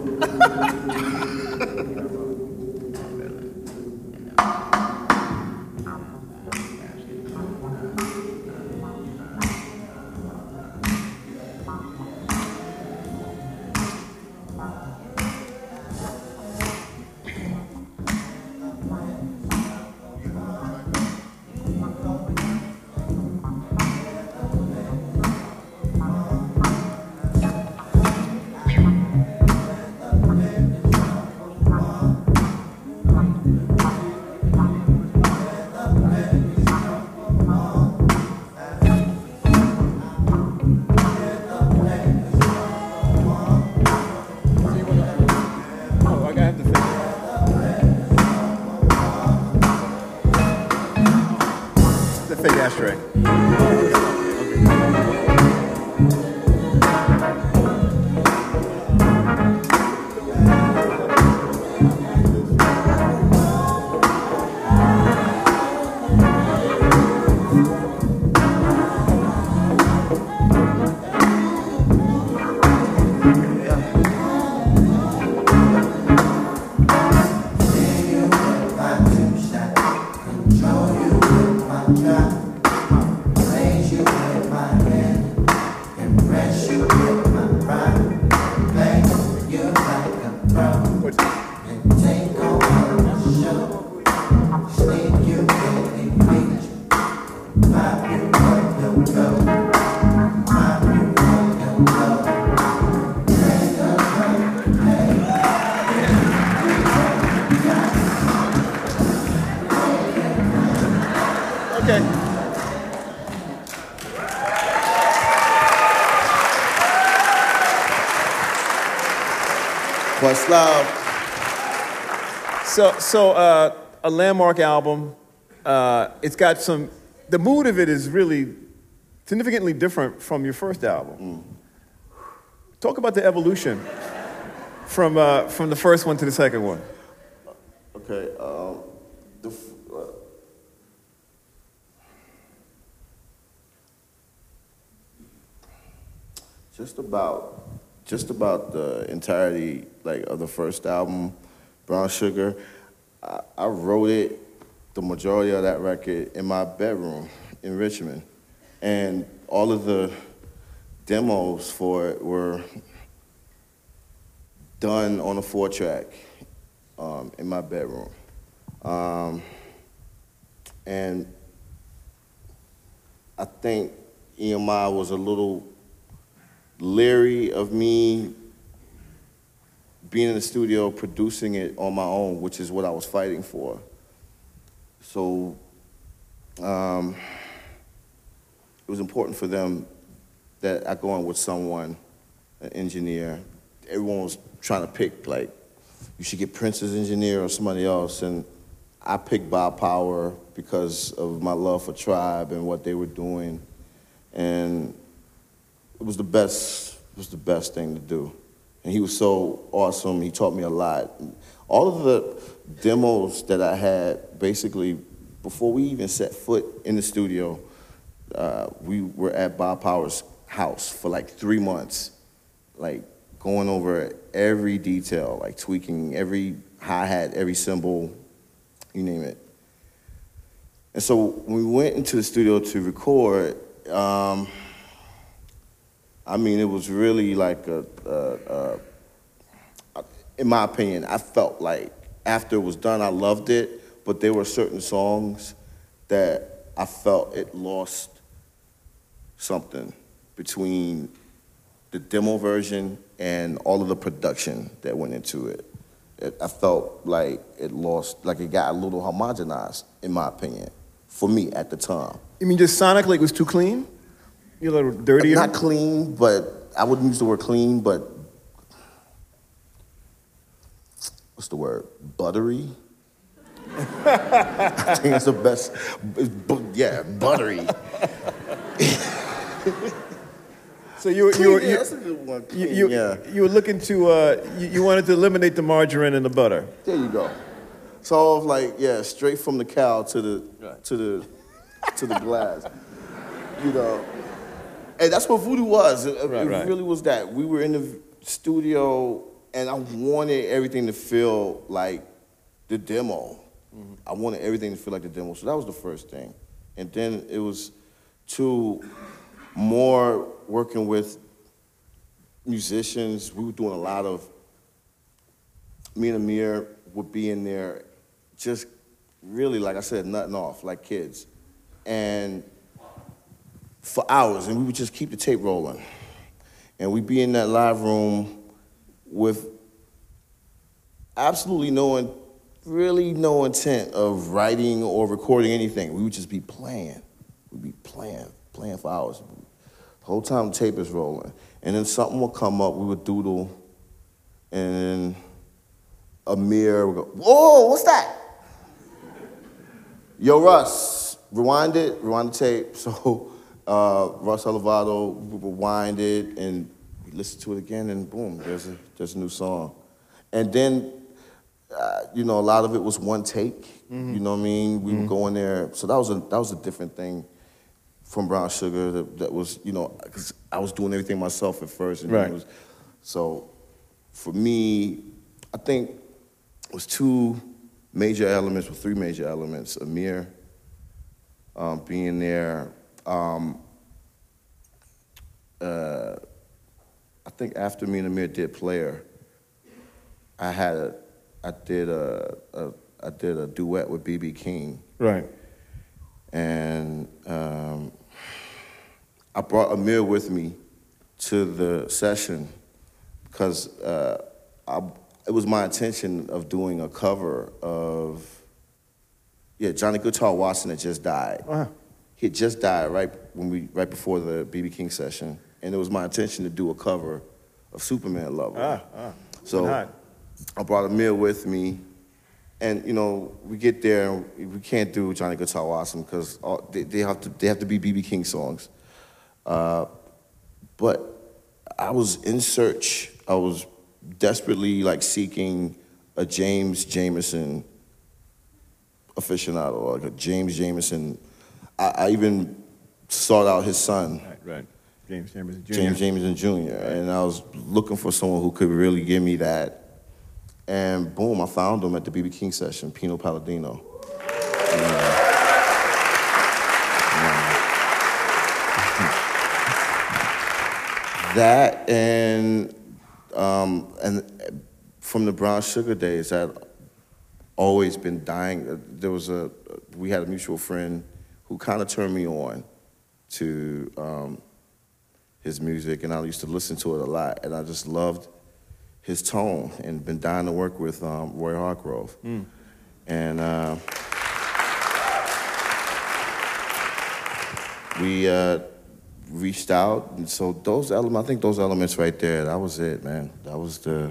Questlove. So, so uh, a landmark album. Uh, it's got some. The mood of it is really significantly different from your first album. Mm. Talk about the evolution from uh, from the first one to the second one. Okay. Um, the, uh, just about, just about the entirety like of the first album, Brown Sugar. I, I wrote it, the majority of that record, in my bedroom in Richmond, and all of the demos for it were done on a four track um, in my bedroom. Um, and I think E M I was a little leery of me being in the studio producing it on my own, which is what I was fighting for. So um, it was important for them that I go in with someone, an engineer. Everyone was trying to pick, like, you should get Prince's engineer or somebody else, and I picked Bob Power because of my love for Tribe and what they were doing, and it was the best, it was the best thing to do. And he was so awesome, he taught me a lot. All of the demos that I had, basically, before we even set foot in the studio, uh, we were at Bob Power's house for like three months, like going over every detail, like tweaking every hi-hat, every cymbal, you name it. And so when we went into the studio to record, um, I mean, it was really like a, a, a, in my opinion, I felt like after it was done, I loved it, but there were certain songs that I felt it lost something between the demo version and all of the production that went into it. it. I felt like it lost, like it got a little homogenized, in my opinion, for me at the time. You mean just sonically it was too clean? You're a little dirtier? Not clean, but I wouldn't use the word clean, but what's the word? Buttery? I think that's the best. Yeah, buttery. So you were, you Clean, were, yeah, you, that's a good one. you, Clean, you, yeah. you were looking to, uh, you, you wanted to eliminate the margarine and the butter. There you go. So I was like, yeah, straight from the cow to the to the to the glass. You know. And that's what Voodoo was. It, Right, it right. really was that. We were in the studio, and I wanted everything to feel like the demo. Mm-hmm. I wanted everything to feel like the demo. So that was the first thing. And then it was two, more working with musicians. We were doing a lot of, me and Amir would be in there just really, like I said, nutting off like kids. And for hours, and we would just keep the tape rolling. And we'd be in that live room with absolutely no, in, really no intent of writing or recording anything. We would just be playing. We'd be playing, playing for hours. The whole time the tape is rolling. And then something would come up, we would doodle, and then Amir would go, whoa, what's that? Yo, Russ, rewind it, rewind the tape. So uh, Russ Elevado would rewind it, and we listen to it again, and boom, there's a, there's a new song. And then, uh, you know, a lot of it was one take, mm-hmm. you know what I mean? We mm-hmm. would go in there, so that was a, that was a different thing from Brown Sugar that, that was, you know, because I was doing everything myself at first. And right. It was, so for me, I think it was two major elements, or three major elements. Amir um, being there. Um, uh, I think after me and Amir did Player, I had a, I did a, a I did a duet with B B King. Right. And um, I brought Amir with me to the session because uh, I, it was my intention of doing a cover of, yeah, Johnny Guitar Watson had just died. Uh-huh. He had just died right when we right before the B B King session, and it was my intention to do a cover of Superman Lover. Ah, ah. So I brought Amir with me. And you know, we get there, and we can't do Johnny Guitar Watson because they, they have to they have to be B B King songs. Uh, but I was in search. I was desperately like seeking a James Jamerson aficionado, like a James Jamerson. I, I even sought out his son. Right, right. James Jamerson Junior James Jamerson Junior And I was looking for someone who could really give me that. And boom, I found him at the B B King session, Pino Palladino. Yeah. That and um, and from the Brown Sugar days, I'd always been dying. There was a we had a mutual friend who kind of turned me on to um, his music, and I used to listen to it a lot, and I just loved his tone, and been dying to work with um, Roy Hargrove, mm. and uh, we. Uh, reached out, and so those elements, I think those elements right there, that was it, man. That was the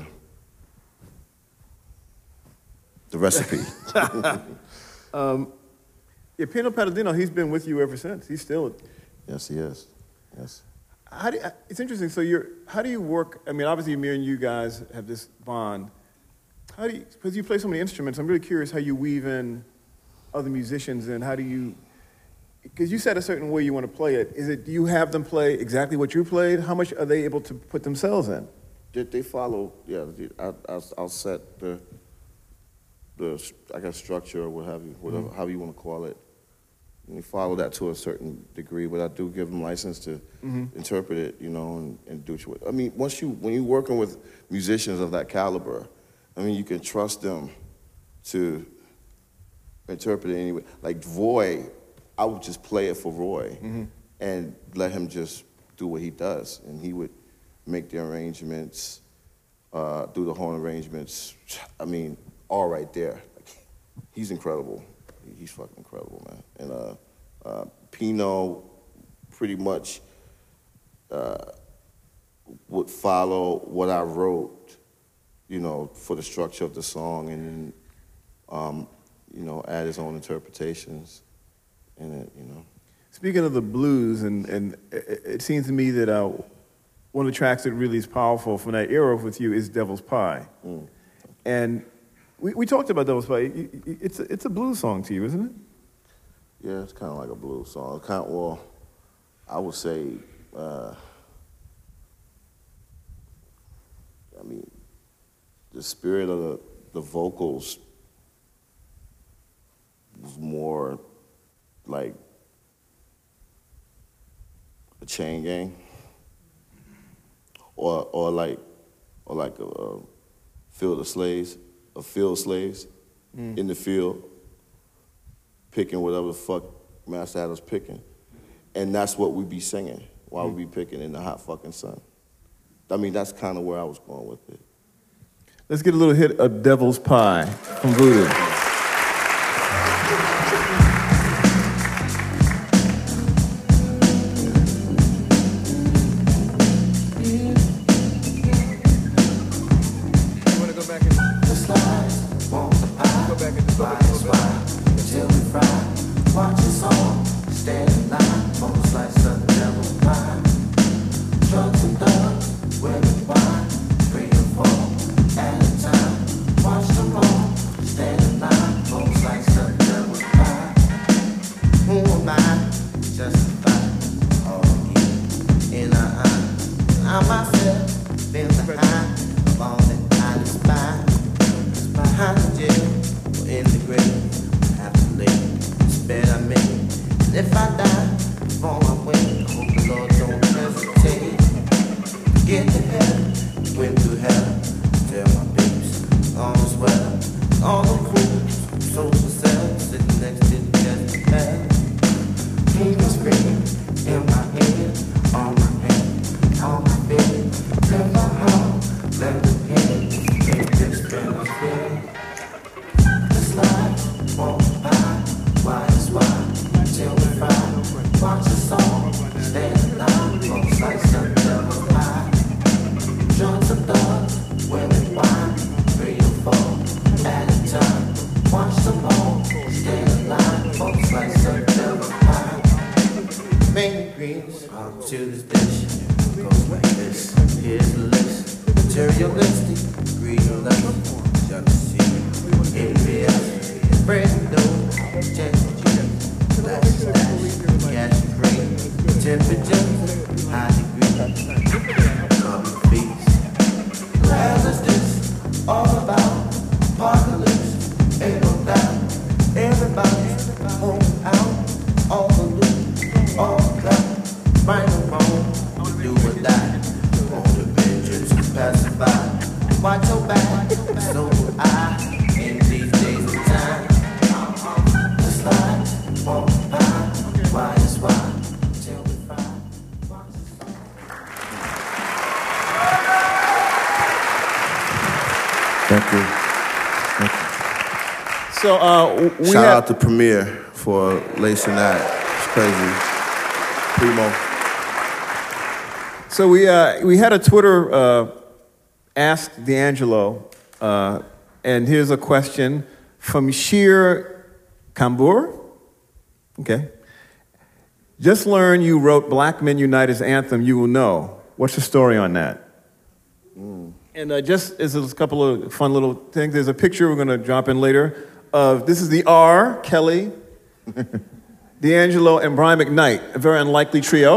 the recipe. um, yeah, Pino Palladino, he's been with you ever since. He's still. Yes, he is. Yes. How do you, it's interesting. So you're, how do you work? I mean, obviously, me and you guys have this bond. How do you? Because you play so many instruments, I'm really curious how you weave in other musicians, and how do you? Because you said a certain way you want to play it. Is it, do you have them play exactly what you played? How much are they able to put themselves in? They, they follow, yeah, I, I'll, I'll set the, the, I guess, structure or what have you, whatever, mm-hmm. however you want to call it. And they follow that to a certain degree, but I do give them license to mm-hmm. interpret it, you know, and, and do what you want. I mean, once you, when you're working with musicians of that caliber, I mean, you can trust them to interpret it anyway. Like Roy, I would just play it for Roy mm-hmm. and let him just do what he does. And he would make the arrangements, uh, do the horn arrangements. I mean, all right there. Like, he's incredible. He's fucking incredible, man. And uh, uh, Pino pretty much uh, would follow what I wrote, you know, for the structure of the song, and then, um, you know, add his own interpretations in it, you know. Speaking of the blues, and, and it, it seems to me that uh, one of the tracks that really is powerful from that era with you is Devil's Pie. Mm. And we, we talked about Devil's Pie. It's a, it's a blues song to you, isn't it? Yeah, it's kind of like a blues song. Kind of, well, I would say, uh, I mean, the spirit of the, the vocals was more like a chain gang, or or like or like a, a field of slaves, a field of slaves mm. in the field, picking whatever the fuck Master had us picking, and that's what we be singing while mm. we be picking in the hot fucking sun. I mean, that's kind of where I was going with it. Let's get a little hit of Devil's Pie from Voodoo. To this dish goes like this. Here's the list: materialistic, greed, lust, jealousy, envy, bread and dough, chest, juice, slash, slash, cash and cream, temperature, high. So uh, we Shout have, out to Premier for lacing that. It's crazy. Primo. So we uh, we had a Twitter uh, Ask D'Angelo, uh, and here's a question from Shir Kambur. Okay. Just learned you wrote Black Men United's anthem, You Will Know. What's the story on that? Mm. And uh, just as a couple of fun little things, there's a picture we're going to drop in later of, this is the R, Kelly, D'Angelo, and Brian McKnight, a very unlikely trio.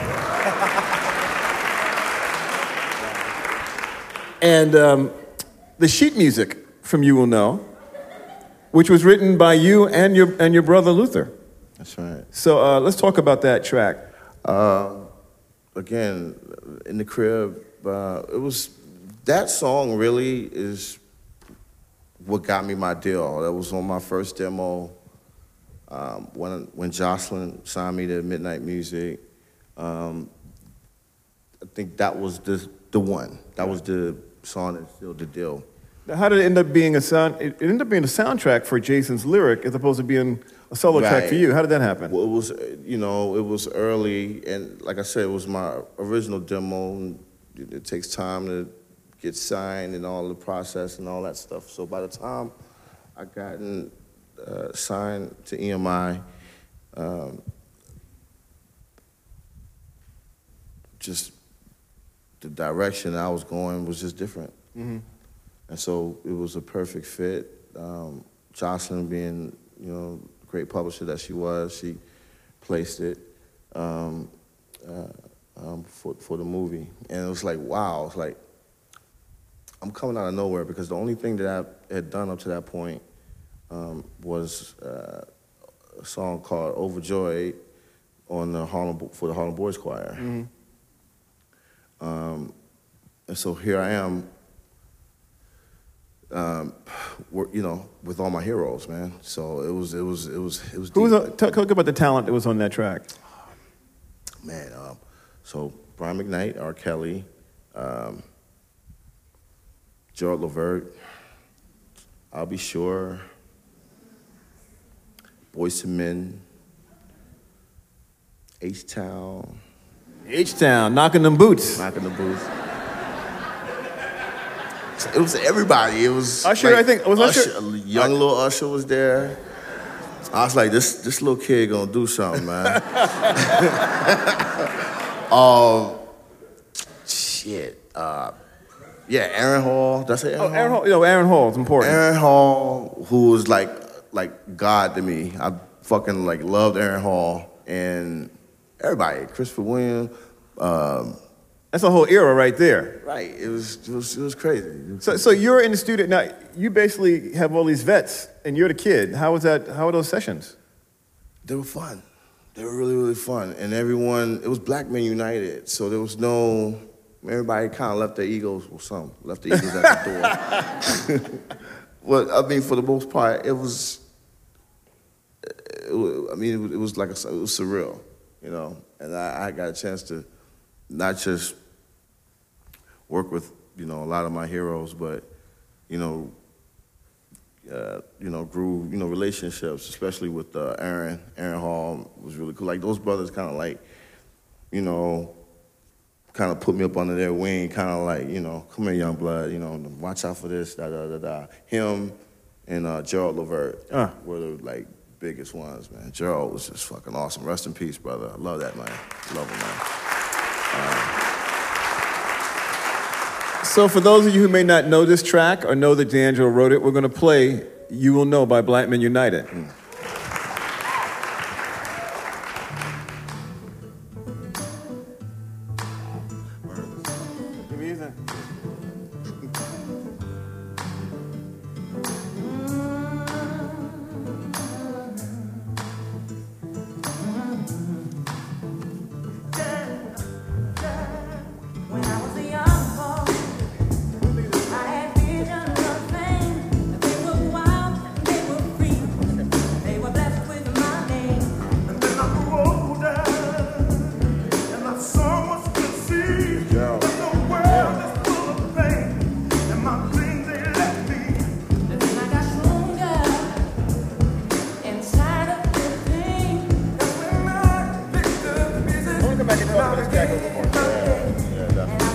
And um, the sheet music from You Will Know, which was written by you and your and your brother Luther. That's right. So uh, let's talk about that track. Uh, again, in the crib, uh, it was, that song really is what got me my deal. That was on my first demo. Um, when when Jocelyn signed me to Midnight Music, um, I think that was the the one. That was the song that sealed the deal. How did it end up being a sound? It ended up being a soundtrack for Jason's lyric as opposed to being a solo Right. track for you. How did that happen? Well, it was, you know, it was early, and like I said, it was my original demo. And it takes time to get signed and all the process and all that stuff. So by the time I gotten uh, signed to E M I, um, just the direction I was going was just different. Mm-hmm. And so it was a perfect fit. Um, Jocelyn being, you know, great publisher that she was, she placed it um, uh, um, for, for the movie. And it was like, wow, it's like, I'm coming out of nowhere because the only thing that I had done up to that point um, was uh, a song called Overjoyed on the Harlem, for the Harlem Boys Choir. Mm-hmm. Um, and so here I am, um, you know, with all my heroes, man. So it was, it was, it was, it was. Who was deep. on, talk, talk about the talent that was on that track. Man, um, so Brian McKnight, R. Kelly, um, Gerald Levert, I'll Be Sure, Boyz two Men, H-Town. H-Town, knocking them boots. Knocking the boots. It was everybody. It was Usher, like I think. Was Usher? Usher, young little Usher was there. I was like, this this little kid gonna do something, man. um, shit. Uh, yeah, Aaron Hall. Did I say Aaron Oh, Hall? Aaron Hall. You know, Aaron Hall is important. Aaron Hall, who was like like God to me. I fucking like loved Aaron Hall and everybody. Christopher Williams. Um, That's a whole era right there. right. It was it was it was crazy. So, so you're in the studio now. You basically have all these vets, and you're the kid. How was that? How were those sessions? They were fun. They were really, really fun. And everyone, it was Black Men United, so there was no, everybody kind of left their egos, well, some left their egos at the door. Well, I mean, for the most part, it was, it was I mean, it was, it was like, a, it was surreal, you know? And I, I got a chance to not just work with, you know, a lot of my heroes, but, you know, Uh, you know, grew, you know, relationships, especially with uh, Aaron. Aaron Hall was really cool. Like, those brothers kind of like, you know, kind of put me up under their wing, kind of like, you know, come here, young blood, you know, watch out for this, da, da, da, da. Him and uh, Gerald Levert uh. were the, like, biggest ones, man. Gerald was just fucking awesome. Rest in peace, brother. I love that, man. Love him, man. Um, So for those of you who may not know this track or know that D'Angelo wrote it, we're going to play You Will Know by Black Men United. Mm. come back and talk about this track a little more. Yeah, yeah, definitely.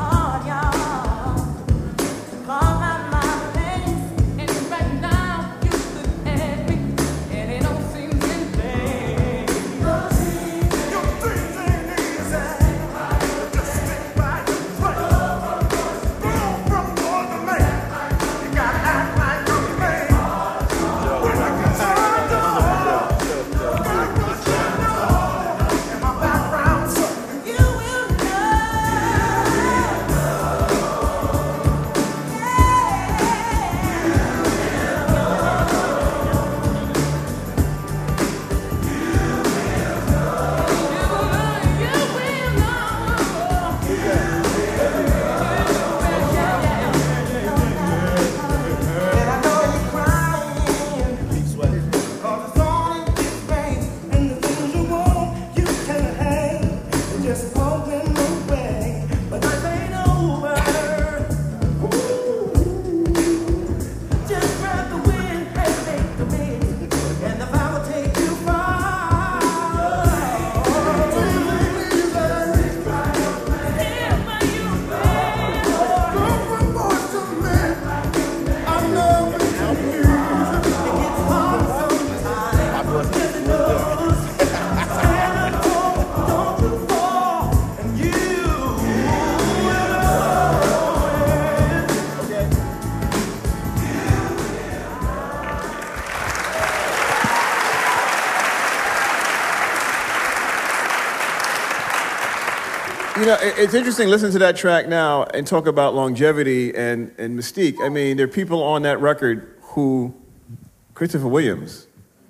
You know, it's interesting listening to that track now and talk about longevity and, and mystique. I mean, there are people on that record who, Christopher Williams,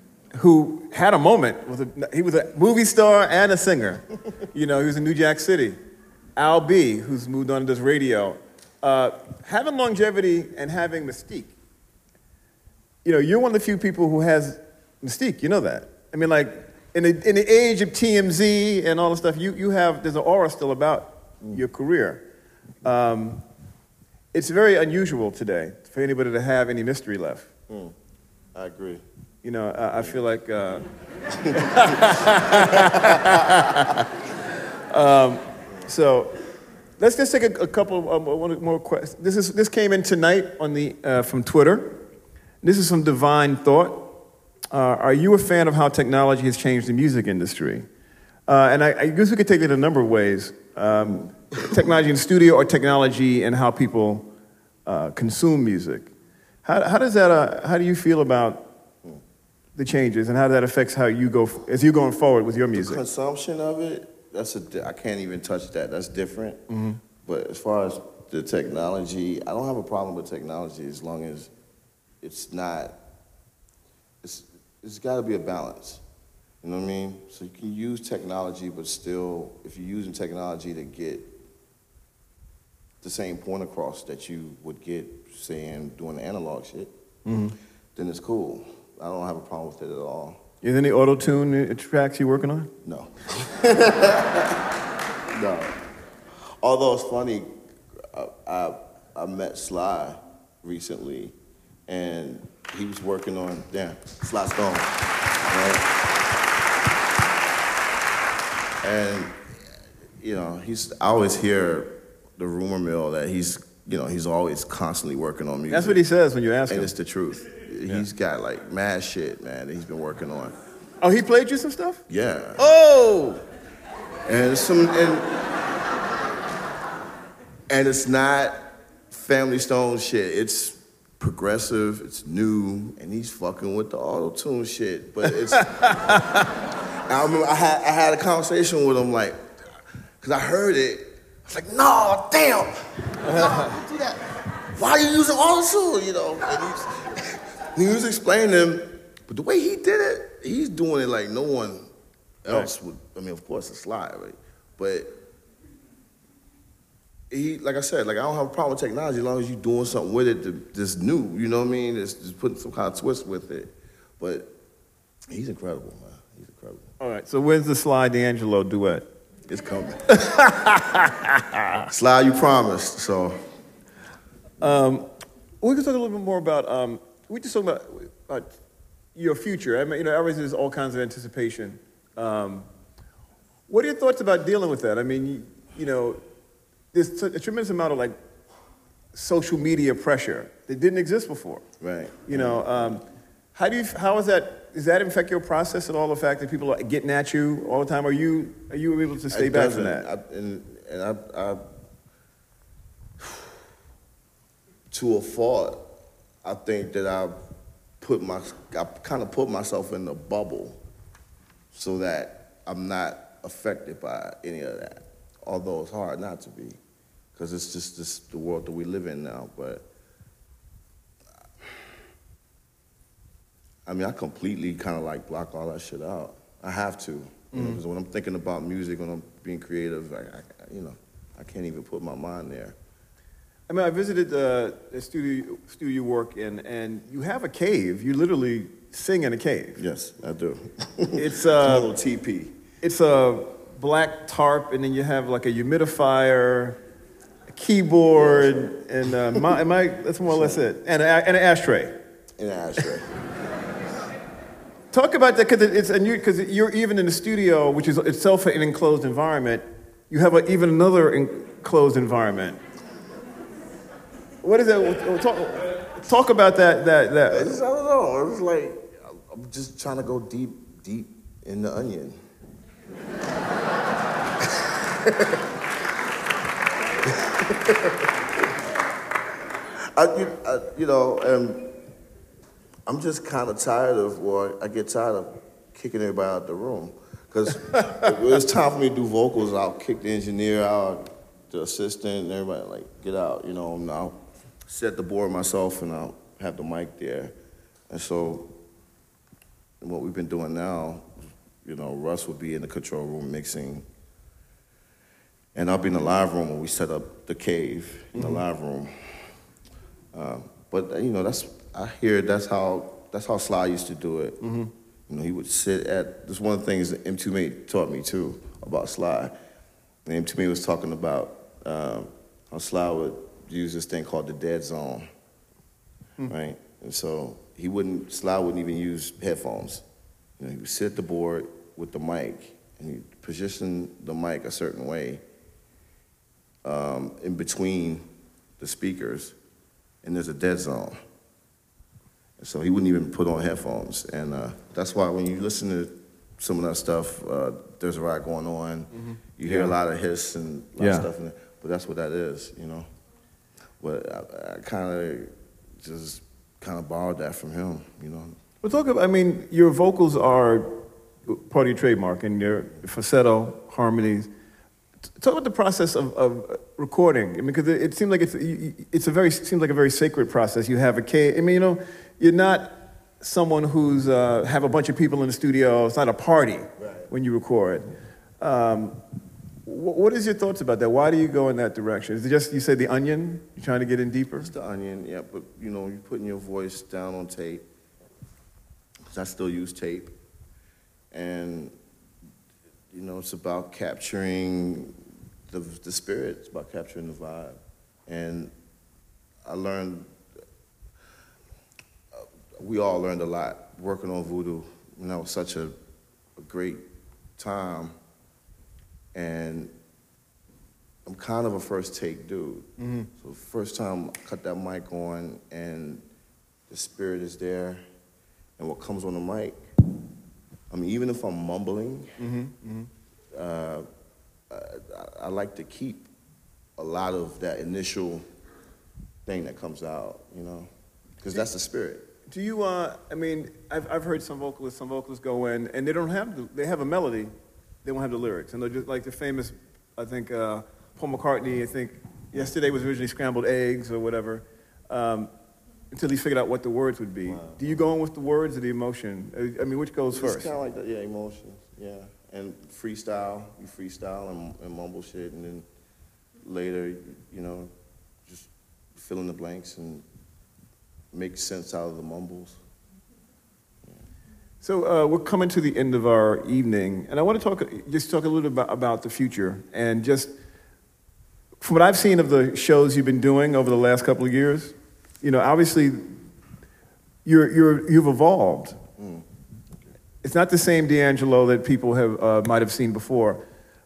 who had a moment. With a, he was a movie star and a singer. You know, he was in New Jack City. Al B, who's moved on to this radio. Uh, having longevity and having mystique. You know, you're one of the few people who has mystique. You know that. I mean, like, in the, in the age of T M Z and all the stuff, you, you have, there's an aura still about your career. Um, it's very unusual today for anybody to have any mystery left. Mm, I agree. You know, I, I feel like, uh, um, so let's just take a, a couple of um, more questions. This is this came in tonight on the uh, from Twitter. This is from Divine Thought. Uh, are you a fan of how technology has changed the music industry? Uh, and I, I guess we could take it a number of ways. Um, technology in the studio or technology and how people uh, consume music. How, how does that? Uh, how do you feel about the changes and how that affects how you go as you're going forward with your music? The consumption of it, that's a. I can't even touch that. That's different. Mm-hmm. But as far as the technology, I don't have a problem with technology as long as it's not. It's it's got to be a balance. You know what I mean? So you can use technology, but still, if you're using technology to get the same point across that you would get, saying, doing the analog shit, mm-hmm. then it's cool. I don't have a problem with it at all. Is there any auto-tune tracks you're working on? No. No. Although it's funny, I, I, I met Sly recently, and he was working on, damn, Sly Stone, right? And, you know, he's, I always hear the rumor mill that he's, you know, he's always constantly working on music. That's what he says when you ask and him. And it's the truth. Yeah. He's got, like, mad shit, man, that he's been working on. Oh, he played you some stuff? Yeah. Oh! And some, and, and it's not Family Stone shit. It's progressive, it's new, and he's fucking with the auto-tune shit. But it's, I remember I had, I had a conversation with him, like, because I heard it. I was like, no, damn. No, don't do that. Why are you using auto-tune, you know? And he's, he was explaining to him, but the way he did it, he's doing it like no one else would. I mean, of course, it's Sly, right? But he, like I said, like I don't have a problem with technology as long as you're doing something with it that's new. You know what I mean? It's just putting some kind of twist with it. But he's incredible, man. He's incredible. All right. So when's the Sly D'Angelo duet? It's coming. Sly, you promised. So, um, we can talk a little bit more about. Um, we just talk about. about your future. I mean, you know, obviously there's all kinds of anticipation. Um, What are your thoughts about dealing with that? I mean, you, you know, there's a tremendous amount of like social media pressure that didn't exist before. Right. You know, um, how do you, how is that, does that affect your process at all, the fact that people are getting at you all the time? Are you, are you able to stay It back from doesn't. that? I, and and I, I, to a fault, I think that I put my, I kind of put myself in a bubble so that I'm not affected by any of that. Although it's hard not to be, because it's just this, the world that we live in now. But I mean, I completely kind of like block all that shit out. I have to, you know, because when I'm thinking about music, when I'm being creative, I, I, you know, I can't even put my mind there. I mean, I visited uh, the studio, studio you work in, and you have a cave. You literally sing in a cave. Yes, I do. It's a uh, little T P. It's a black tarp, and then you have like a humidifier, a keyboard, and uh, my, am I, that's more or less it, and, a, and an ashtray. In an ashtray. Talk about that, because it's a new, because you're even in the studio, which is itself an enclosed environment. You have a, even another enclosed environment. What is that? Talk, talk about that. That that. I just, I don't know. It was like I'm just trying to go deep, deep in the onion. I, you, I, you know, um, I'm just kind of tired of, or I get tired of kicking everybody out the room. Because when it's time for me to do vocals, I'll kick the engineer out, the assistant, and everybody, like, get out, you know, and I'll set the board myself, and I'll have the mic there. And so what we've been doing now, you know, Russ will be in the control room mixing, and I'll be in the live room when we set up the cave in the mm-hmm. live room. Uh, but you know, that's I hear that's how that's how Sly used to do it. Mm-hmm. You know, he would sit at. That's one of the things that M two Mate taught me too about Sly. And M two Mate was talking about um, how Sly would use this thing called the dead zone, mm-hmm. right? And so he wouldn't. Sly wouldn't even use headphones. You know, he would sit at the board with the mic, and he'd position the mic a certain way um, in between the speakers, and there's a dead zone. And so he wouldn't even put on headphones. And uh, that's why when you listen to some of that stuff, uh, there's a lot going on. Mm-hmm. You hear yeah. a lot of hiss and a lot yeah. of stuff in there, but that's what that is, you know. But I, I kind of just kind of borrowed that from him, you know. Well, talk about, I mean, your vocals are part of your trademark, and your falsetto, harmonies. Talk about the process of, of recording. I mean, because it, it seems like it's it's a very seems like a very sacred process. You have a cave. I mean, you know, you're not someone who's uh, have a bunch of people in the studio. It's not a party right. when you record. Um, wh- what is your thoughts about that? Why do you go in that direction? Is it just you say the onion? You're trying to get in deeper. It's the onion, yeah. But you know, you're putting your voice down on tape. Because I still use tape, and you know, it's about capturing the, the spirit. It's about capturing the vibe. And I learned, uh, we all learned a lot working on Voodoo. And that was such a, a great time. And I'm kind of a first take dude. Mm-hmm. So first time I cut that mic on and the spirit is there and what comes on the mic, I mean, even if I'm mumbling, mm-hmm, mm-hmm. Uh, I, I like to keep a lot of that initial thing that comes out, you know, because that's the spirit. Do you, uh, I mean, I've, I've heard some vocalists, some vocalists go in, and they don't have, the, they have a melody, they don't have the lyrics. And they're just like the famous, I think, uh, Paul McCartney, I think, Yesterday was originally Scrambled Eggs or whatever, um, until he figured out what the words would be. Wow. Do you go in with the words or the emotion? I mean, which goes it's first? It's kind of like that, yeah, emotions, yeah. And freestyle, you freestyle and, and mumble shit, and then later, you know, just fill in the blanks and make sense out of the mumbles. Yeah. So uh, we're coming to the end of our evening, and I want to talk, just talk a little bit about, about the future, and just from what I've seen of the shows you've been doing over the last couple of years, you know, obviously you're, you're, you've evolved. Mm. It's not the same D'Angelo that people have uh, might have seen before.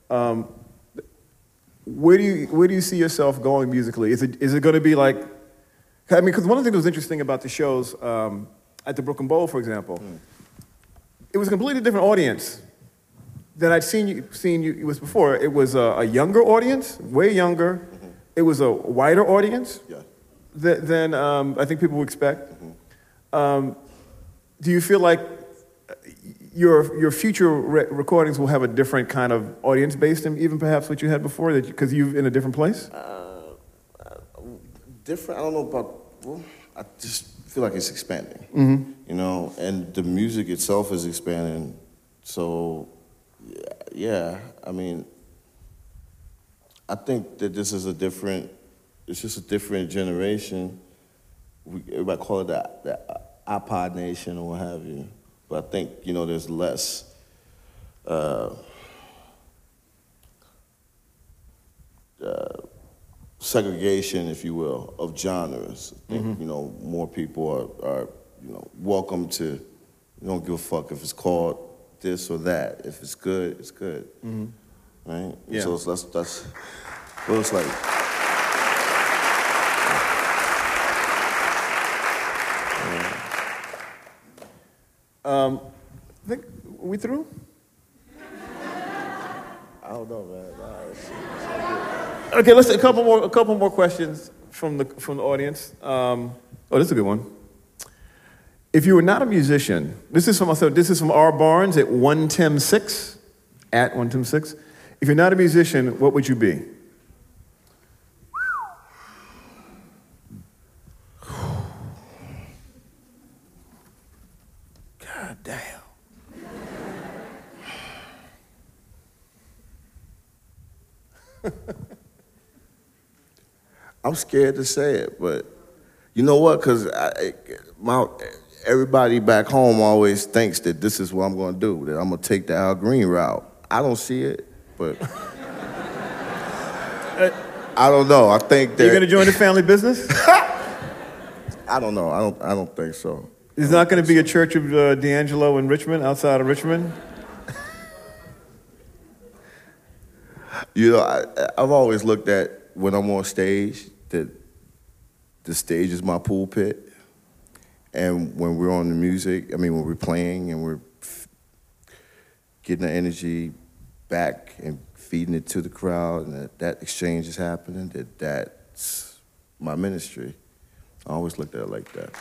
Um, where do you where do you see yourself going musically? Is it is it going to be like? I mean, because one of the things that was interesting about the shows um, at the Brooklyn Bowl, for example, mm. it was a completely different audience than I'd seen you seen you it was before. It was a, a younger audience, way younger. Mm-hmm. It was a wider audience yeah. th- than um, I think people would expect. Mm-hmm. Um, do you feel like your your future re- recordings will have a different kind of audience base than even perhaps what you had before, that because you, you're in a different place? Uh, uh, different. I don't know about. Well, I just feel like it's expanding. Mm-hmm. You know, and the music itself is expanding. So, yeah. I mean, I think that this is a different. It's just a different generation. We, everybody call it the, the iPod nation or what have you. But I think, you know, there's less uh, uh, segregation, if you will, of genres. I think, mm-hmm. you know, more people are, are, you know, welcome to, you don't give a fuck if it's called this or that. If it's good, it's good. Mm-hmm. Right? Yeah. So that's, that's what it's like. Um, I think, are we through? I don't know, man. Nah, it's, it's okay, let's a couple more a couple more questions from the from the audience. Um, oh, this is a good one. If you were not a musician, this is from so this is from R. Barnes at one Tim six, at one Tim six. If you're not a musician, what would you be? Damn. I'm scared to say it, but you know what? Because my everybody back home always thinks that this is what I'm going to do, that I'm going to take the Al Green route. I don't see it, but I don't know. I think that... You're going to join the family business? I don't know. I don't. I don't think so. There's not going to be a Church of uh, D'Angelo in Richmond, outside of Richmond? You know, I, I've always looked at, when I'm on stage, that the stage is my pulpit. And when we're on the music, I mean, when we're playing and we're f- getting the energy back and feeding it to the crowd, and that, that exchange is happening, that that's my ministry. I always looked at it like that.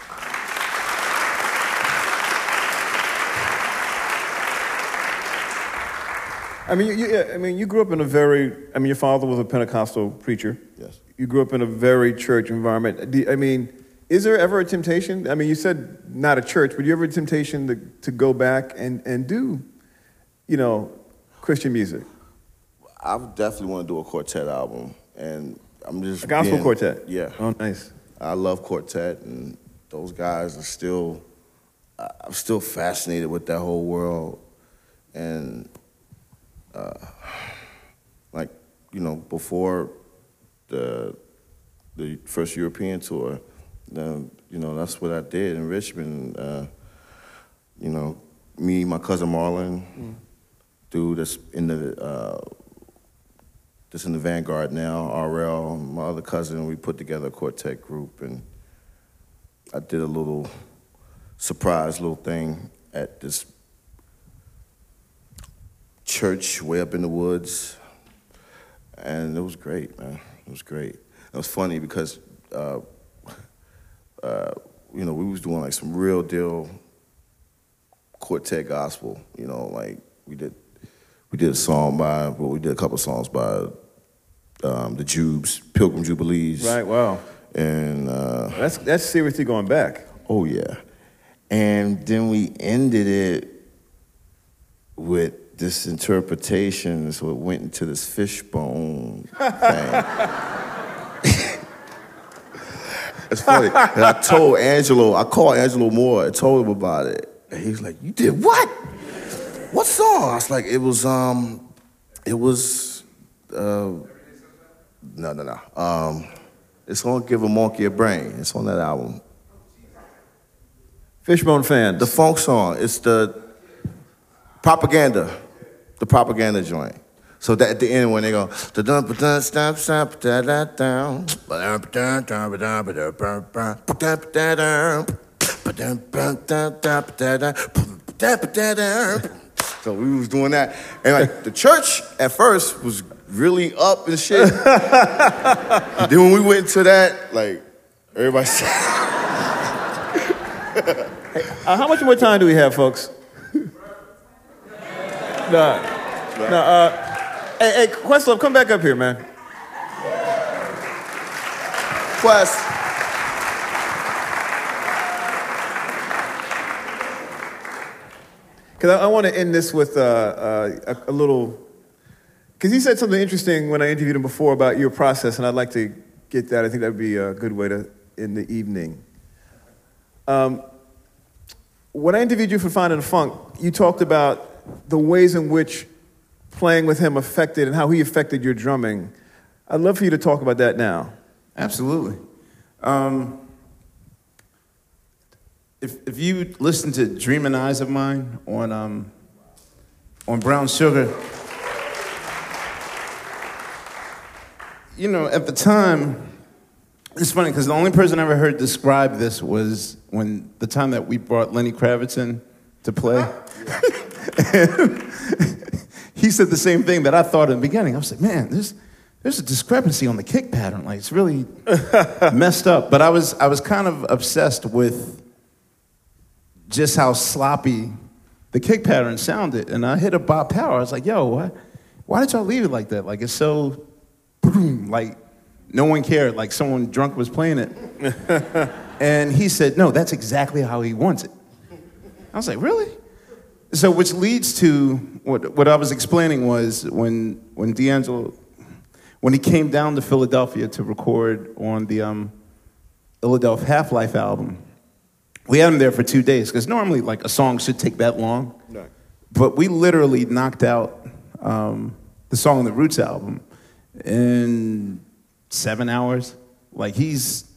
I mean, you, you, I mean, you grew up in a very, I mean, your father was a Pentecostal preacher. Yes. You grew up in a very church environment. Do, I mean, is there ever a temptation? I mean, you said not a church, but you ever a temptation to, to go back and, and do, you know, Christian music? I definitely want to do a quartet album, and I'm just a gospel being, quartet. Yeah. Oh, nice. I love quartet, and those guys are still, I'm still fascinated with that whole world, and uh, like, you know, before the the first European tour, then, you know, that's what I did in Richmond. Uh, you know, me, my cousin Marlon, mm. dude that's in the uh, that's in the Vanguard now, R L, my other cousin, we put together a quartet group, and I did a little surprise little thing at this church way up in the woods, and it was great, man. It was great. It was funny because, uh, uh, you know, we was doing like some real deal quartet gospel. You know, like we did, we did a song by, well, we did a couple of songs by um, the Jubes, Pilgrim Jubilees. Right. Wow. And uh, that's that's seriously going back. Oh yeah. And then we ended it with this interpretation, so it went into this fishbone thing. It's funny. And I told Angelo, I called Angelo Moore, I told him about it. And he's like, "You did what? What song?" I was like, it was, um, it was, uh, no, no, no. Um, it's gonna give a monkey a brain. It's on that album. Fishbone Fans. The funk song. It's the propaganda. The propaganda joint. So that at the end when they go, da dun ba dun stop stop da da down, ba dun ba dun dun ba dun ba dun ba dun ba dun ba dun ba dun ba dun da da da da da da. So we was doing that, and like the church at first was really up and shit. And then when we went to that, like everybody said. Hey, uh, how much more time do we have, folks? no, no. Uh, hey, hey, Questlove, come back up here, man. Quest. Because I, I want to end this with uh, uh, a, a little, because he said something interesting when I interviewed him before about your process, and I'd like to get that. I think that would be a good way to end the evening. Um, when I interviewed you for Finding the Funk, you talked about the ways in which playing with him affected and how he affected your drumming. I'd love for you to talk about that now. Absolutely. Um, if if you listen to Dreamin' Eyes of Mine on um, on Brown Sugar, you know, at the time, it's funny because the only person I ever heard describe this was when the time that we brought Lenny Kravitz in to play. He said the same thing that I thought in the beginning. I was like, man, there's there's a discrepancy on the kick pattern. Like it's really messed up. But I was I was kind of obsessed with just how sloppy the kick pattern sounded. And I hit a Bob Power. I was like, yo, why why did y'all leave it like that? Like it's so boom, like no one cared. Like someone drunk was playing it. And he said, no, that's exactly how he wants it. I was like, really? So which leads to what what I was explaining was when when D'Angelo, when he came down to Philadelphia to record on the um, Philadelphia Half-Life album, we had him there for two days because normally like a song should take that long, right. But we literally knocked out um, the song on the Roots album in seven hours. Like he's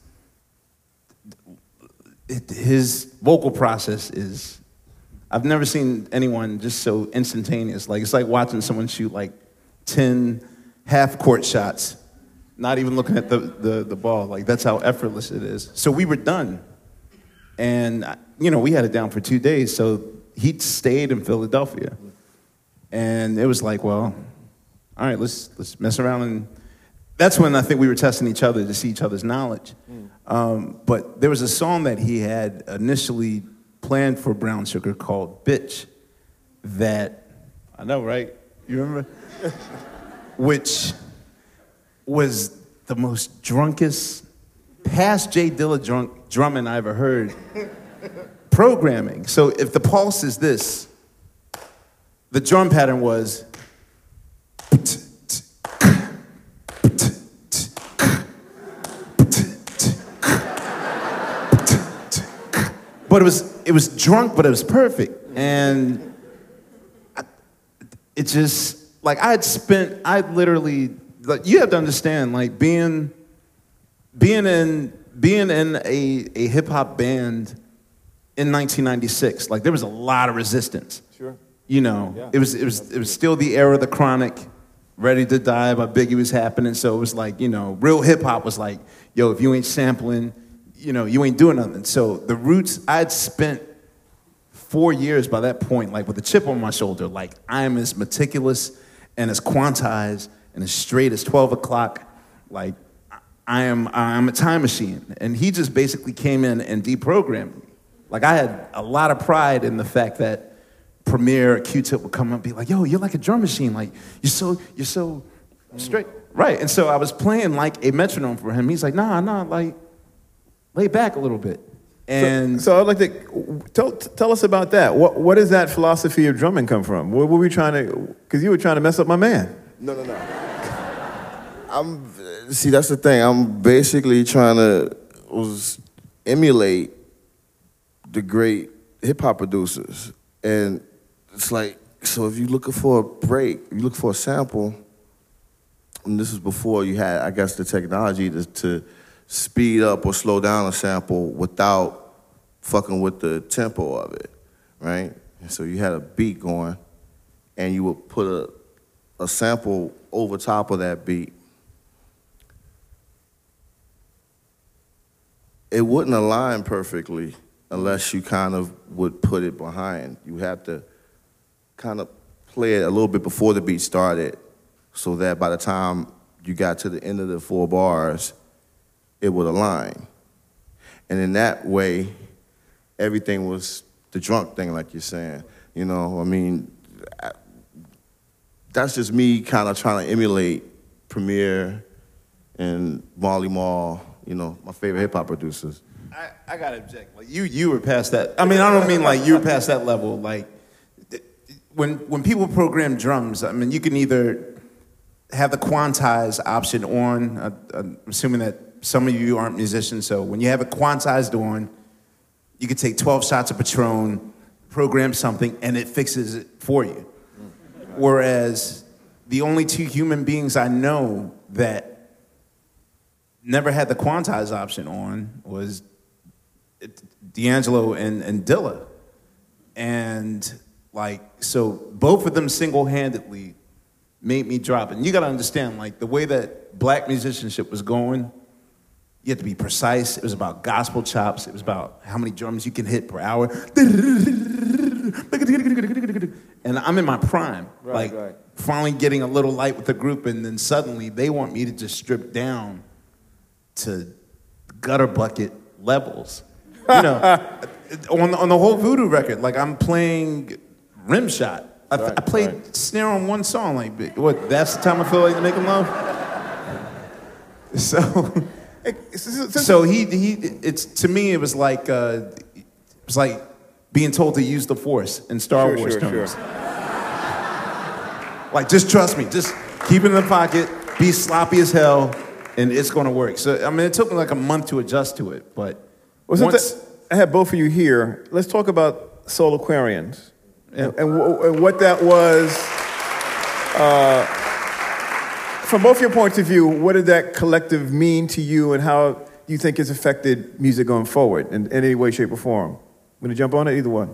his vocal process is. I've never seen anyone just so instantaneous. Like it's like watching someone shoot like ten half-court shots, not even looking at the, the, the ball. Like that's how effortless it is. So we were done. And, you know, we had it down for two days. So he stayed in Philadelphia. And it was like, well, all right, let's let's mess around. And that's when I think we were testing each other to see each other's knowledge. Mm. Um, but there was a song that he had initially planned for Brown Sugar called Bitch that, I know, right? You remember? Which was the most drunkest, past Jay Dilla drunk drumming I ever heard programming. So if the pulse is this, the drum pattern was but it was it was drunk, but it was perfect. And I, it just, like I had spent, I literally, like you have to understand, like being, being in, being in a, a hip hop band in nineteen ninety-six, like there was a lot of resistance. Sure. You know, yeah. it was, it was, it was still the era of the Chronic, Ready to Die by Biggie was happening. So it was like, you know, real hip hop was like, yo, if you ain't sampling, you know, you ain't doing nothing. So the Roots, I'd spent four years by that point, like with a chip on my shoulder, like I am as meticulous and as quantized and as straight as twelve o'clock. Like I am, I'm a time machine. And he just basically came in and deprogrammed me. Like I had a lot of pride in the fact that Premier, Q-Tip would come up and be like, yo, you're like a drum machine. Like you're so, you're so straight. Right, and so I was playing like a metronome for him. He's like, nah, nah, like, lay back a little bit. And so, so I'd like to tell, tell us about that. What what does that philosophy of drumming come from? What were we trying to? Because you were trying to mess up my man. No, no, no. I'm see. That's the thing. I'm basically trying to was emulate the great hip hop producers, and it's like so. If you're looking for a break, if you're looking for a sample, and this is before you had, I guess, the technology to. to speed up or slow down a sample without fucking with the tempo of it, right? And so you had a beat going, and you would put a, a sample over top of that beat, it wouldn't align perfectly unless you kind of would put it behind. You have to kind of play it a little bit before the beat started so that by the time you got to the end of the four bars, it would align. And in that way, everything was the drunk thing, like you're saying. You know, I mean, I, that's just me kind of trying to emulate Premier and Marley Marl, you know, my favorite hip-hop producers. I, I gotta object. Like you, you were past that. I mean, I don't mean like you were past that level. Like when when people program drums, I mean, you can either have the quantized option on. Uh, I'm assuming that some of you aren't musicians, so when you have it quantized on, you could take twelve shots of Patron, program something, and it fixes it for you. Whereas the only two human beings I know that never had the quantized option on was D'Angelo and, and Dilla. And like, so both of them single-handedly made me drop it. And you gotta understand, like the way that black musicianship was going, you had to be precise. It was about gospel chops. It was about how many drums you can hit per hour. And I'm in my prime, right, like right. finally getting a little light with the group, and then suddenly they want me to just strip down to gutter bucket levels. You know, on, the, on the whole Voodoo record, like I'm playing Rim Shot. I, right, I played right. snare on one song, like, what, that's the time I feel like to making love? So, so he, he, it's, to me, it was like, uh, it was like being told to use the Force in Star sure, Wars sure, terms. Sure. Like, just trust me, just keep it in the pocket, be sloppy as hell, and it's gonna work. So, I mean, it took me like a month to adjust to it, but well, once... The, I have both of you here. Let's talk about Soul Aquarians yeah. and, and, w- and what that was. Uh, from both your points of view, what did that collective mean to you, and how do you think it's affected music going forward in, in any way, shape, or form? Want to jump on it? Either one.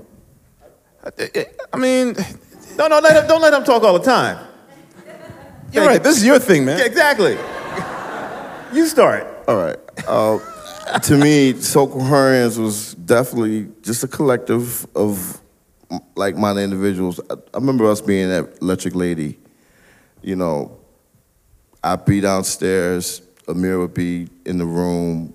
I mean... No, no, let him, don't let him talk all the time. You're right. This is your thing, man. Yeah, exactly. You start. All right. Uh, to me, Soul Aquarians was definitely just a collective of like-minded individuals. I, I remember us being at Electric Lady. You know, I'd be downstairs, Amir would be in the room,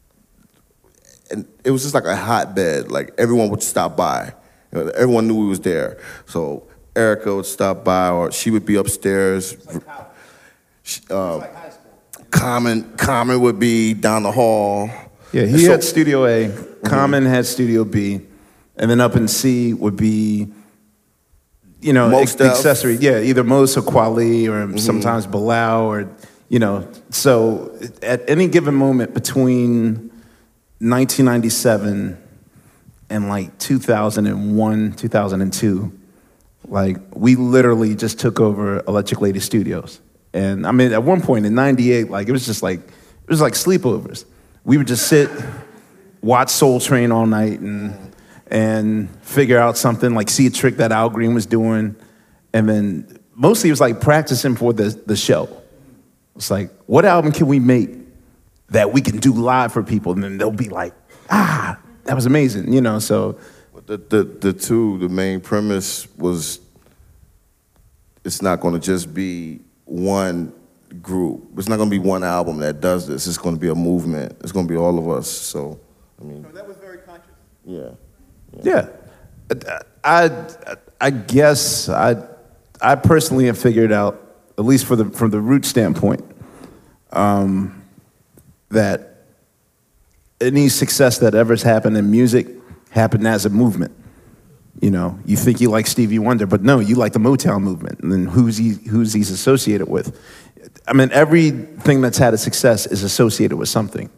and it was just like a hotbed. Like everyone would stop by. You know, everyone knew we was there. So Erica would stop by, or she would be upstairs. Like uh, like high school. Common, Common would be down the hall. Yeah, he so, had Studio A. Mm-hmm. Common had Studio B, and then up in C would be, you know, Most accessory. Yeah, either Mos or Kweli, or mm-hmm. sometimes Bilal, or you know. So at any given moment between nineteen ninety-seven and like two thousand one, two thousand two. Like, we literally just took over Electric Lady Studios. And, I mean, at one point in ninety-eight, like, it was just like, it was like sleepovers. We would just sit, watch Soul Train all night and and figure out something, like see a trick that Al Green was doing. And then mostly it was like practicing for the, the show. It's like, what album can we make that we can do live for people? And then they'll be like, ah, that was amazing, you know, so... The, the, the two, the main premise was it's not going to just be one group. It's not going to be one album that does this. It's going to be a movement. It's going to be all of us. So, I mean... No, that was very conscious. Yeah. Yeah. yeah. I, I guess I, I personally have figured out, at least for the, from the root standpoint, um, that any success that ever's happened in music happened as a movement. You know, you think you like Stevie Wonder, but no, you like the Motown movement, and then who's he, who's he's associated with. I mean, everything that's had a success is associated with something.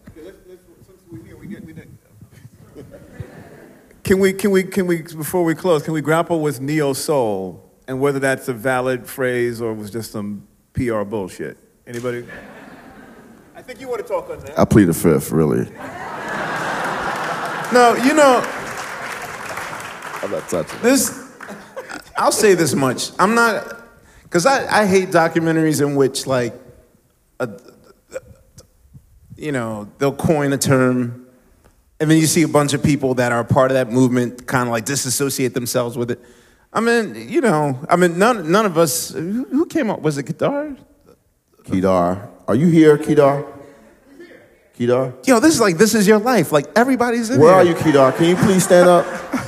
Can we, can we, can we, before we close, can we grapple with neo soul and whether that's a valid phrase or was just some P R bullshit? Anybody? I think you want to talk on that. I plead the fifth, really. No, you know, I'm not touching this, I'll say this much. I'm not, Because I, I hate documentaries in which, like, a, you know, they'll coin a term, and then you see a bunch of people that are part of that movement kind of like disassociate themselves with it. I mean, you know, I mean, none, none of us, who, who came up, was it Kedar? Kedar. Are you here, Kedar? Kedar? Yo, this is like, this is your life. Like, everybody's in Where here. are you, Kedar? Can you please stand up?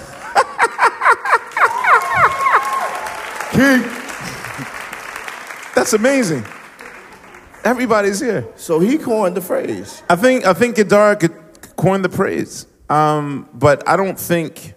Key. That's amazing. Everybody's here. So he coined the phrase. I think I think Kedar could coin the phrase, um, but I don't think.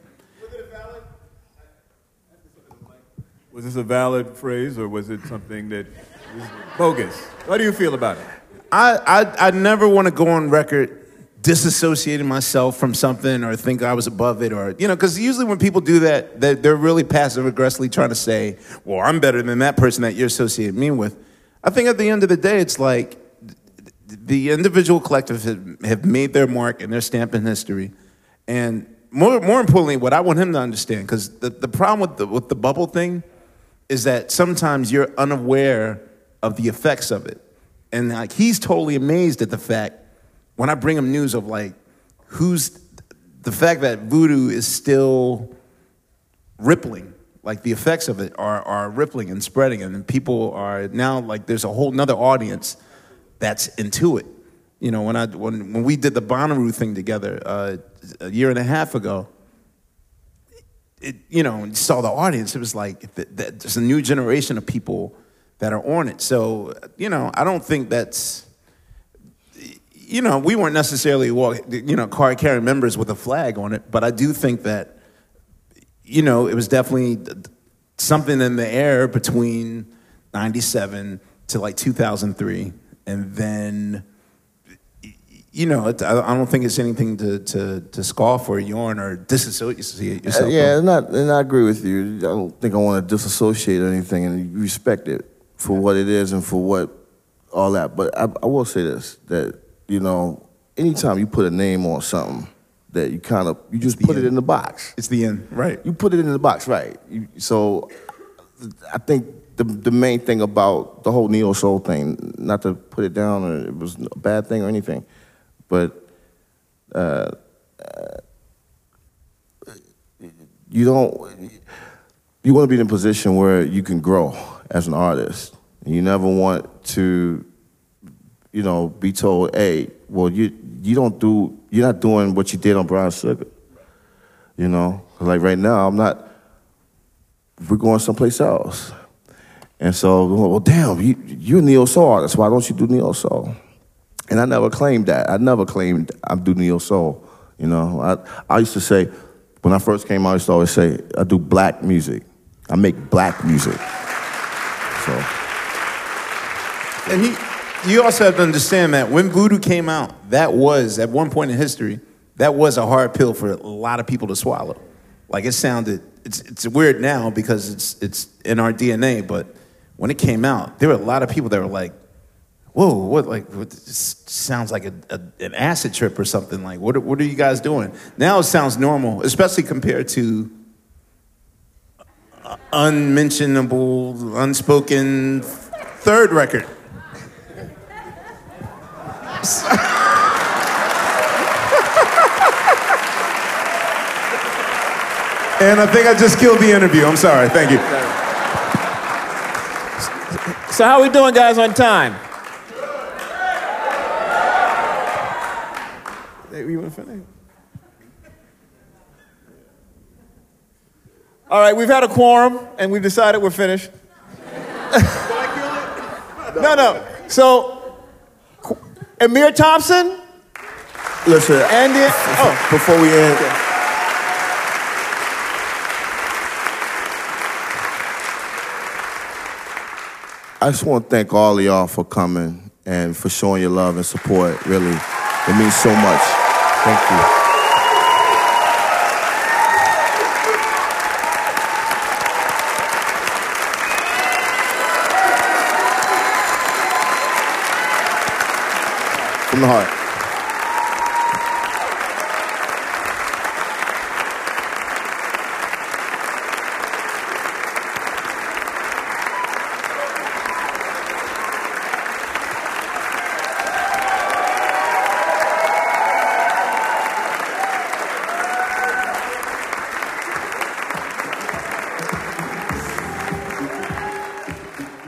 Was this a valid phrase, or was it something that was bogus? How do you feel about it? I I, I never want to go on record disassociating myself from something or think I was above it, or you know, because usually when people do that, they're, they're really passive aggressively trying to say, "Well, I'm better than that person that you're associating me with." I think at the end of the day, it's like the individual collective have, have made their mark and their stamp in history. And more more importantly, what I want him to understand, because the, the problem with the, with the bubble thing is that sometimes you're unaware of the effects of it. And like he's totally amazed at the fact, when I bring him news of like, who's, the fact that voodoo is still rippling. Like the effects of it are, are rippling and spreading, and people are now like there's a whole nother audience that's into it. You know, when I when when we did the Bonnaroo thing together uh, a year and a half ago, it you know you saw the audience. It was like th- th- there's a new generation of people that are on it. So you know, I don't think that's you know we weren't necessarily walk, you know card carrying members with a flag on it, but I do think that. You know, it was definitely something in the air between ninety-seven to like two thousand three. And then, you know, it, I don't think it's anything to, to, to scoff or yarn or disassociate yourself Uh, yeah, from. not, and I agree with you. I don't think I want to disassociate or anything, and you respect it for what it is and for what all that. But I, I will say this, that, you know, anytime you put a name on something, that you kind of, you just put end. it in the box. It's the end, right. You put it in the box, right. You, so I think the the main thing about the whole neo soul thing, not to put it down or it was a bad thing or anything, but uh, uh, you don't, you want to be in a position where you can grow as an artist. You never want to, you know, be told, hey, well, you you don't do, you're not doing what you did on Brown Sugar. You know, like right now, I'm not, we're going someplace else. And so, well, damn, you, you're a neo soul artist. Why don't you do neo soul? And I never claimed that. I never claimed I do neo soul. You know, I, I used to say, when I first came out, I used to always say, I do black music. I make black music. So. And he, you also have to understand that when voodoo came out, that was, at one point in history, that was a hard pill for a lot of people to swallow. Like it sounded, it's it's weird now because it's it's in our D N A, but when it came out, there were a lot of people that were like, whoa, what, like, what, this sounds like a, a, an acid trip or something. Like, what are, what are you guys doing? Now it sounds normal, especially compared to unmentionable, unspoken third record. And I think I just killed the interview. I'm sorry. Thank you. So how we doing, guys, on time? Hey, you want to finish? All right, we've had a quorum, and we've decided we're finished. No, no. So, Amir Thompson? Listen, Andy, oh. Before we end, okay. I just want to thank all of y'all for coming and for showing your love and support. Really, it means so much. Thank you. From the heart.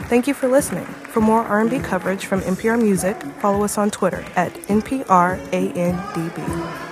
Thank you for listening. For more R and B coverage from N P R Music, follow us on Twitter at N P R A N D B.